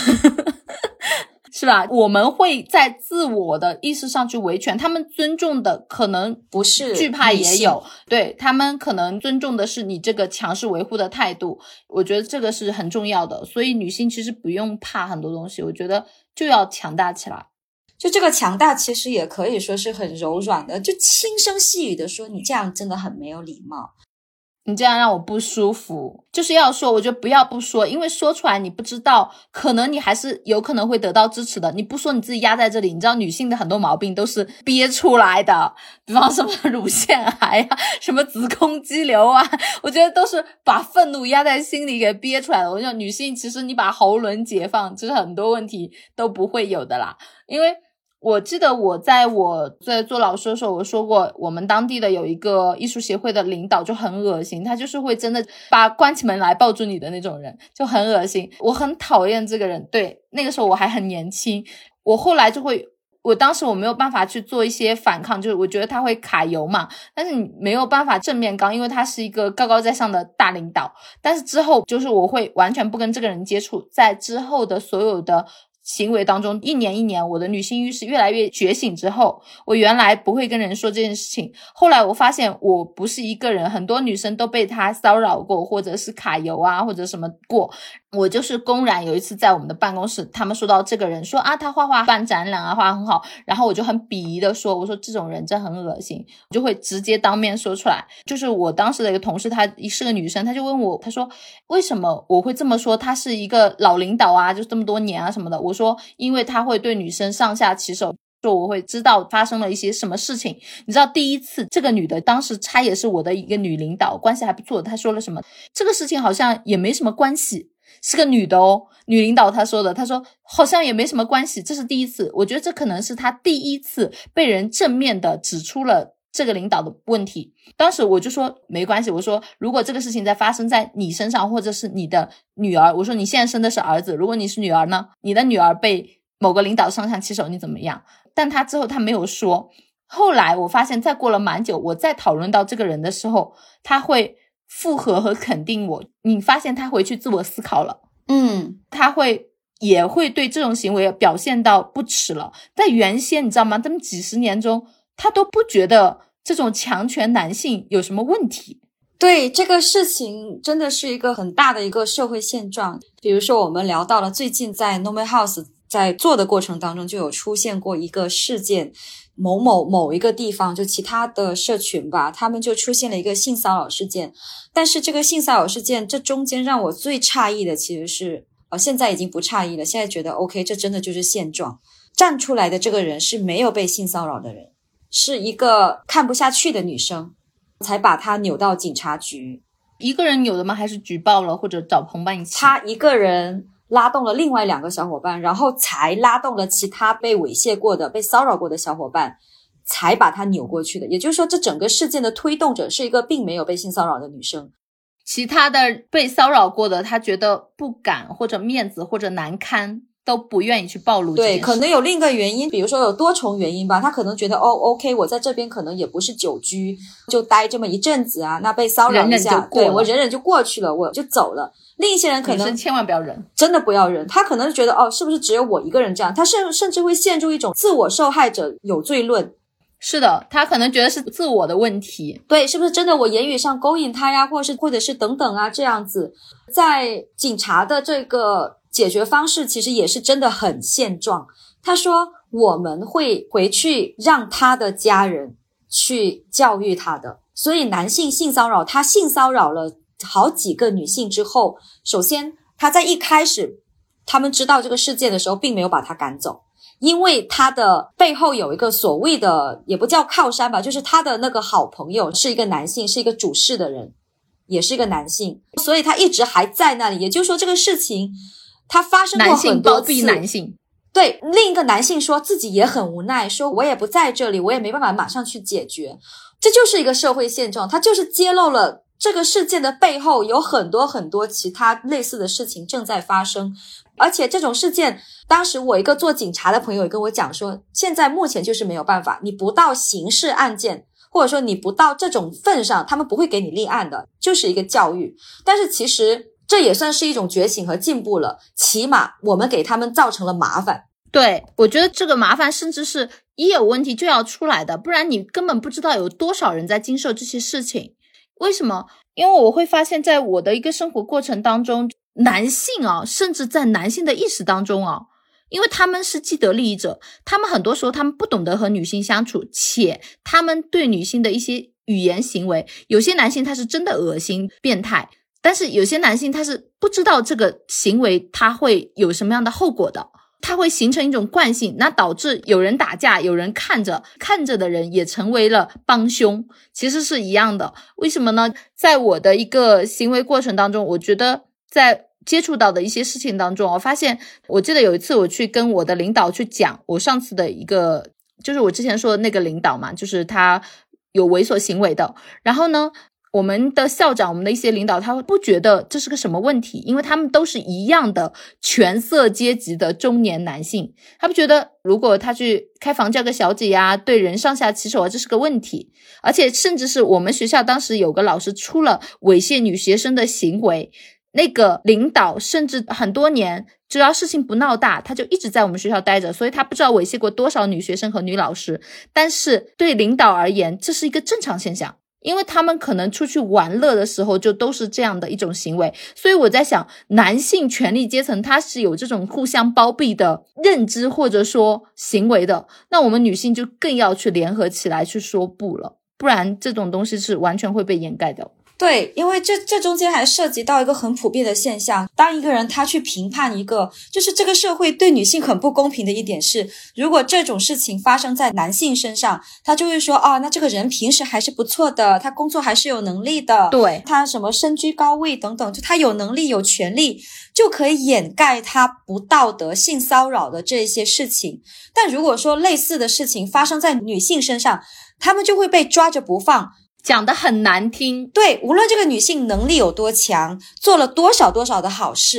是吧？我们会在自我的意识上去维权，他们尊重的可能
不是
惧怕也有，对，他们可能尊重的是你这个强势维护的态度，我觉得这个是很重要的。所以女性其实不用怕很多东西，我觉得就要强大起来。
就这个强大其实也可以说是很柔软的，就轻声细语的说你这样真的很没有礼貌，
你这样让我不舒服，就是要说，我觉得不要不说，因为说出来你不知道，可能你还是有可能会得到支持的，你不说你自己压在这里，你知道女性的很多毛病都是憋出来的，比方什么乳腺癌啊，什么子宫肌瘤啊，我觉得都是把愤怒压在心里给憋出来的。我觉得女性其实你把喉轮解放，其实很多问题都不会有的啦。因为我记得我在做老师的时候，我说过我们当地的有一个艺术协会的领导就很恶心，他就是会真的把关起门来抱住你的那种人，就很恶心，我很讨厌这个人。对，那个时候我还很年轻，我后来就会，我当时我没有办法去做一些反抗，就是我觉得他会揩油嘛，但是你没有办法正面刚，因为他是一个高高在上的大领导。但是之后就是我会完全不跟这个人接触，在之后的所有的行为当中，一年一年我的女性意识越来越觉醒之后，我原来不会跟人说这件事情，后来我发现我不是一个人，很多女生都被他骚扰过，或者是揩油啊，或者什么过。我就是公然有一次在我们的办公室，他们说到这个人，说啊他画画办展览啊，画很好，然后我就很鄙夷的说，我说这种人真很恶心，我就会直接当面说出来。就是我当时的一个同事，她是个女生，她就问我，她说为什么我会这么说，她是一个老领导啊，就这么多年啊什么的。我说因为她会对女生上下其手，说我会知道发生了一些什么事情。你知道第一次这个女的当时她也是我的一个女领导，关系还不错，她说了什么，这个事情好像也没什么关系，是个女的哦，女领导她说的，她说好像也没什么关系，这是第一次。我觉得这可能是她第一次被人正面的指出了这个领导的问题。当时我就说没关系，我说如果这个事情在发生在你身上，或者是你的女儿，我说你现在生的是儿子，如果你是女儿呢，你的女儿被某个领导上下其手你怎么样？但他之后他没有说， 后来我发现再过了蛮久，我再讨论到这个人的时候，他会附和和肯定我，你发现他回去自我思考了，他也会对这种行为表现到不耻了。在原先你知道吗，他们几十年中他都不觉得这种强权男性有什么问题。
对，这个事情真的是一个很大的一个社会现状。比如说我们聊到了最近在 Normal House 在做的过程当中就有出现过一个事件，某一个地方就其他的社群吧，他们就出现了一个性骚扰事件。但是这个性骚扰事件这中间让我最诧异的其实是现在已经不诧异了，现在觉得 OK 这真的就是现状。站出来的这个人是没有被性骚扰的人，是一个看不下去的女生才把他扭到警察局。
一个人扭的吗？还是举报了或者找同伴一起？
他一个人拉动了另外2个小伙伴，然后才拉动了其他被猥亵过的被骚扰过的小伙伴，才把他扭过去的。也就是说这整个事件的推动者是一个并没有被性骚扰的女生，
其他的被骚扰过的他觉得不敢或者面子或者难堪都不愿意去暴露这件事。
对，可能有另一个原因，比如说有多重原因吧，他可能觉得OK 我在这边可能也不是久居，就待这么一阵子啊，那被骚扰一下，对，我忍忍就过去了，我就走了。另一些人可能
女生千万不要忍，
真的不要忍，他可能觉得是不是只有我一个人这样，他甚至会陷入一种自我受害者有罪论。
是的，他可能觉得是自我的问题，
对，是不是真的我言语上勾引他呀，或者是等等啊这样子。在警察的这个解决方式其实也是真的很现状，他说我们会回去让他的家人去教育他的。所以男性性骚扰，他性骚扰了好几个女性之后，首先他在一开始他们知道这个事件的时候并没有把他赶走，因为他的背后有一个所谓的也不叫靠山吧，就是他的那个好朋友是一个男性，是一个主事的人，也是一个男性，所以他一直还在那里。也就是说这个事情他发生过很多次，
男性包庇男性。
对，另一个男性说自己也很无奈，说我也不在这里，我也没办法马上去解决。这就是一个社会现状，它就是揭露了这个事件的背后有很多很多其他类似的事情正在发生。而且这种事件，当时我一个做警察的朋友也跟我讲说，现在目前就是没有办法，你不到刑事案件，或者说你不到这种份上，他们不会给你立案的，就是一个教育。但是其实这也算是一种觉醒和进步了，起码我们给他们造成了麻烦。
对，我觉得这个麻烦甚至是一有问题就要出来的，不然你根本不知道有多少人在经受这些事情。为什么？因为我会发现在我的一个生活过程当中，男性甚至在男性的意识当中因为他们是既得利益者，他们很多时候他们不懂得和女性相处，且他们对女性的一些语言行为，有些男性他是真的恶心变态，但是有些男性他是不知道这个行为他会有什么样的后果的，它会形成一种惯性，那导致有人打架，有人看着的人也成为了帮凶，其实是一样的。为什么呢？在我的一个行为过程当中，我觉得在接触到的一些事情当中，我发现，我记得有一次我去跟我的领导去讲我上次的一个，就是我之前说的那个领导嘛，就是他有猥琐行为的，然后呢我们的校长，我们的一些领导，他不觉得这是个什么问题，因为他们都是一样的权色阶级的中年男性，他不觉得如果他去开房叫个小姐呀，对人上下其手这是个问题。而且甚至是我们学校当时有个老师出了猥亵女学生的行为，那个领导甚至很多年只要事情不闹大，他就一直在我们学校待着，所以他不知道猥亵过多少女学生和女老师，但是对领导而言这是一个正常现象，因为他们可能出去玩乐的时候就都是这样的一种行为。所以我在想，男性权力阶层他是有这种互相包庇的认知或者说行为的，那我们女性就更要去联合起来去说不了，不然这种东西是完全会被掩盖掉。
对，因为这中间还涉及到一个很普遍的现象，当一个人他去评判一个，就是这个社会对女性很不公平的一点是，如果这种事情发生在男性身上，他就会说那这个人平时还是不错的，他工作还是有能力的，
对，
他什么身居高位等等，就他有能力有权利，就可以掩盖他不道德性骚扰的这些事情。但如果说类似的事情发生在女性身上，他们就会被抓着不放，
讲得很难听。
对，无论这个女性能力有多强，做了多少的好事，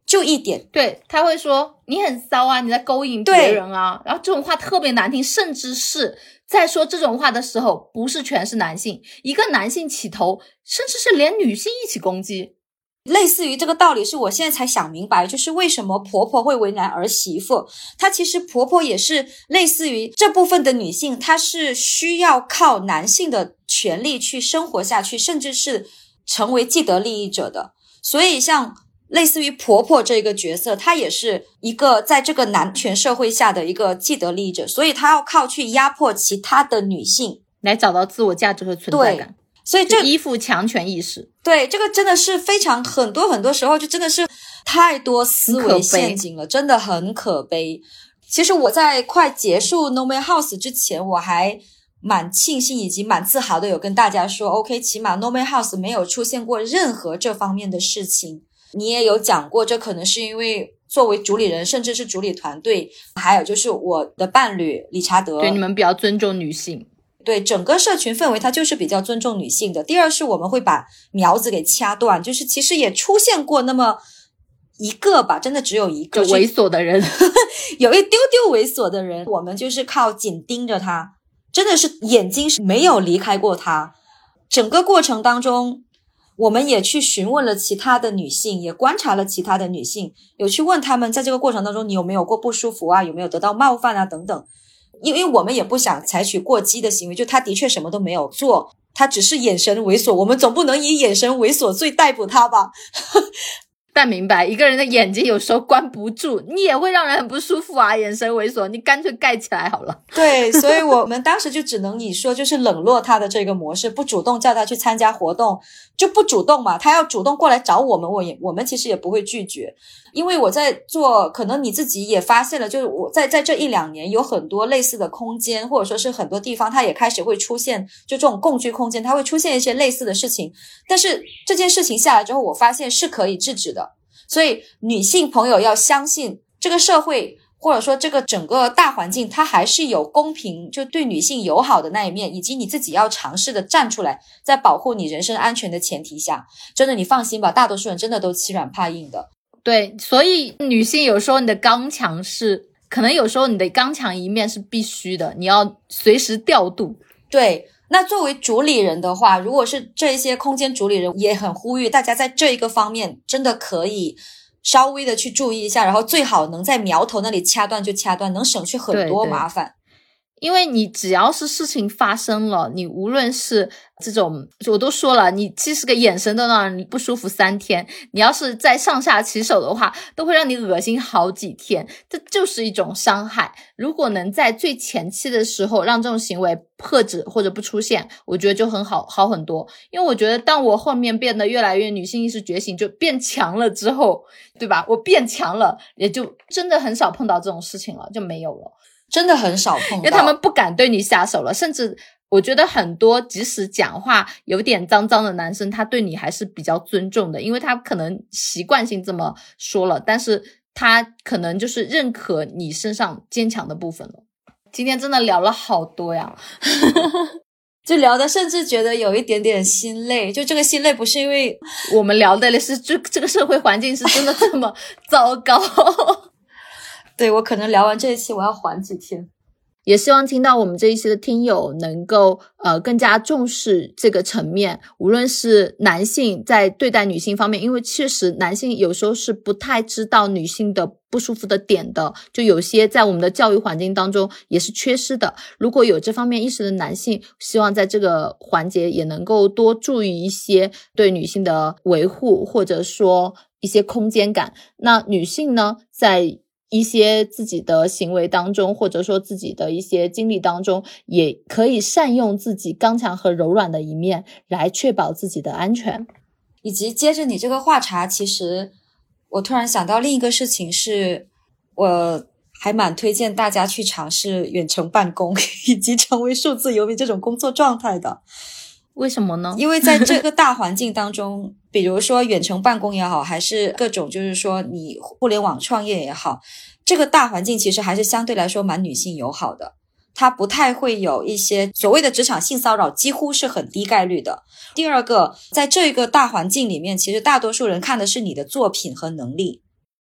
就一点。
对，他会说你很骚啊，你在勾引别人啊，然后这种话特别难听，甚至是在说这种话的时候不是全是男性，一个男性起头，甚至是连女性一起攻击。
类似于这个道理是我现在才想明白，就是为什么婆婆会为难儿媳妇。她其实婆婆也是类似于这部分的女性，她是需要靠男性的权利去生活下去，甚至是成为既得利益者的。所以像类似于婆婆这个角色，她也是一个在这个男权社会下的一个既得利益者，所以她要靠去压迫其他的女性
来找到自我价值和存在感。
所以这
依附强权意识，
对，这个真的是非常很多时候就真的是太多思维陷阱了，真的很可悲。其实我在快结束 No Man House 之前，我还蛮庆幸以及蛮自豪的有跟大家说 OK， 起码 No Man House 没有出现过任何这方面的事情。你也有讲过，这可能是因为作为主理人甚至是主理团队，还有就是我的伴侣理查德，
对，你们比较尊重女性，
对，整个社群氛围它就是比较尊重女性的。第二是我们会把苗子给掐断，就是其实也出现过那么一个吧，真的只有一个
就猥琐的人
有一丢丢猥琐的人，我们就是靠紧盯着他，真的是眼睛是没有离开过他。整个过程当中我们也去询问了其他的女性，也观察了其他的女性，有去问他们在这个过程当中你有没有过不舒服啊，有没有得到冒犯啊等等。因为我们也不想采取过激的行为，就他的确什么都没有做，他只是眼神猥琐，我们总不能以眼神猥琐罪逮捕他吧
但明白一个人的眼睛有时候关不住，你也会让人很不舒服啊，眼神猥琐你干脆盖起来好了。
对，所以我们当时就只能以说就是冷落他的这个模式，不主动叫他去参加活动，就不主动嘛，他要主动过来找我们，我们其实也不会拒绝。因为我在做，可能你自己也发现了，就是我在这1-2年有很多类似的空间，或者说是很多地方它也开始会出现，就这种共居空间它会出现一些类似的事情，但是这件事情下来之后我发现是可以制止的。所以女性朋友要相信这个社会或者说这个整个大环境它还是有公平，就对女性友好的那一面，以及你自己要尝试的站出来，在保护你人身安全的前提下，真的你放心吧，大多数人真的都欺软怕硬的。
对，所以女性有时候你的刚强是可能有时候你的刚强一面是必须的，你要随时调度。
对，那作为主理人的话，如果是这一些空间主理人，也很呼吁大家在这一个方面真的可以稍微的去注意一下，然后最好能在苗头那里掐断就掐断，能省去很多麻烦。
因为你只要是事情发生了，你无论是这种我都说了，你即使个眼神都让人不舒服3天，你要是再上下其手的话都会让你恶心好几天，这就是一种伤害。如果能在最前期的时候让这种行为遏制或者不出现，我觉得就好很多。因为我觉得当我后面变得越来越女性意识觉醒，就变强了之后，对吧，我变强了，也就真的很少碰到这种事情了，就没有了，
真的很少碰到，
因为他们不敢对你下手了。甚至我觉得很多即使讲话有点脏脏的男生，他对你还是比较尊重的，因为他可能习惯性这么说了，但是他可能就是认可你身上坚强的部分了。今天真的聊了好多呀
就聊的甚至觉得有一点点心累，就这个心累不是因为
我们聊的是这个社会环境是真的这么糟糕
对，我可能聊完这一期我要缓几天。
也希望听到我们这一期的听友能够更加重视这个层面，无论是男性在对待女性方面，因为确实男性有时候是不太知道女性的不舒服的点的，就有些在我们的教育环境当中也是缺失的。如果有这方面意识的男性，希望在这个环节也能够多注意一些对女性的维护，或者说一些空间感。那女性呢，在一些自己的行为当中，或者说自己的一些经历当中，也可以善用自己刚强和柔软的一面来确保自己的安全。
以及接着你这个话茬，其实我突然想到另一个事情是，我还蛮推荐大家去尝试远程办公以及成为数字游民这种工作状态的。
为什么呢？
因为在这个大环境当中比如说远程办公也好，还是各种就是说你互联网创业也好，这个大环境其实还是相对来说蛮女性友好的，它不太会有一些所谓的职场性骚扰，几乎是很低概率的。第二个，在这个大环境里面，其实大多数人看的是你的作品和能力，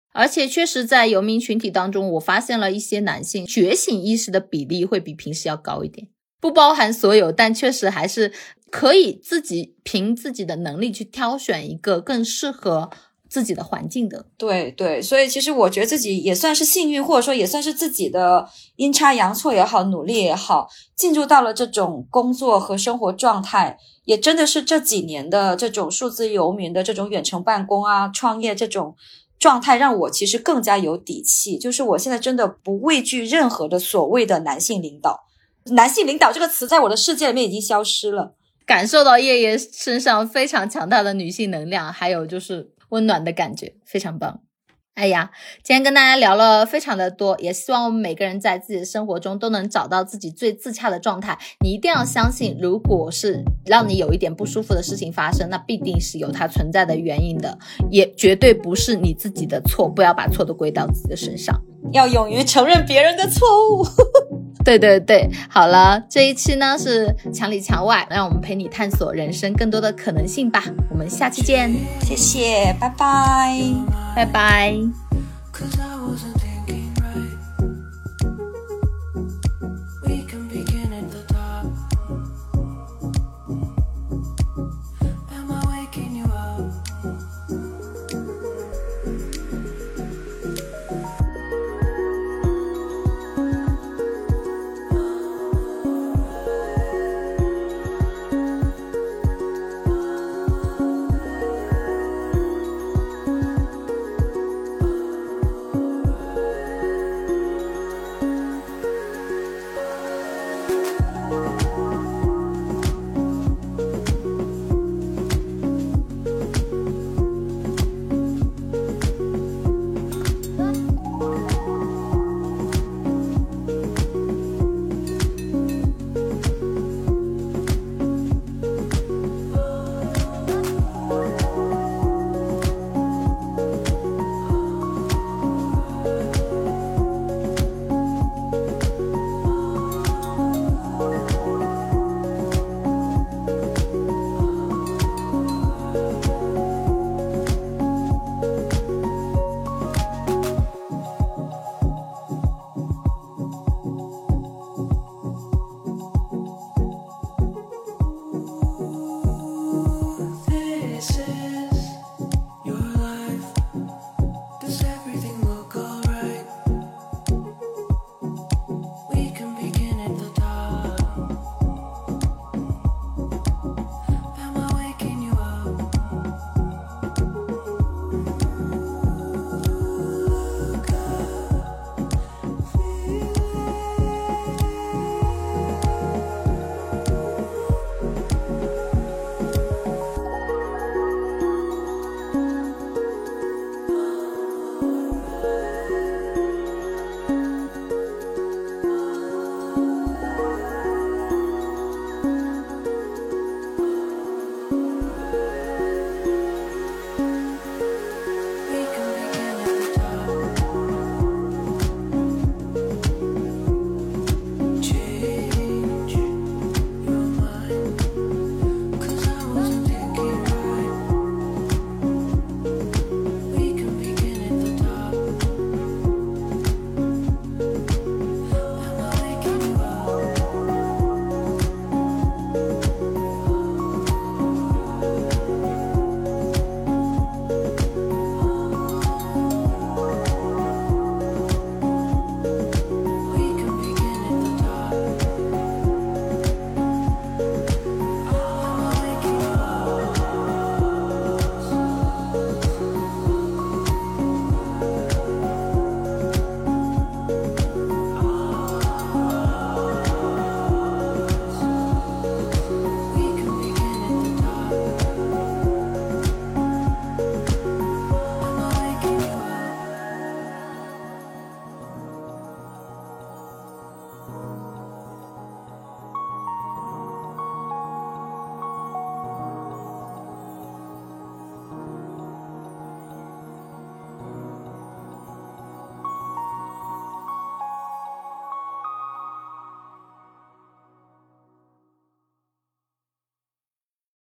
而且确实在游民群体当中，我发现了一些男性觉醒意识的比例会比平时要高一点，不包含所有，但确实还是可以自己凭自己的能力去挑选一个更适合自己的环境的。
对对，所以其实我觉得自己也算是幸运，或者说也算是自己的阴差阳错也好，努力也好，进入到了这种工作和生活状态，也真的是这几年的这种数字游民的这种远程办公啊，创业这种状态让我其实更加有底气，就是我现在真的不畏惧任何的所谓的男性领导。男性领导这个词在我的世界里面已经消失了。
感受到叶叶身上非常强大的女性能量，还有就是温暖的感觉，非常棒。哎呀，今天跟大家聊了非常的多，也希望我们每个人在自己的生活中都能找到自己最自洽的状态。你一定要相信，如果是让你有一点不舒服的事情发生，那必定是有它存在的原因的，也绝对不是你自己的错，不要把错都归到自己的身上，
要勇于承认别人的错误。
对对对，好了，这一期呢是墙里墙外，让我们陪你探索人生更多的可能性吧，我们下期见，
谢谢，拜拜，
拜拜。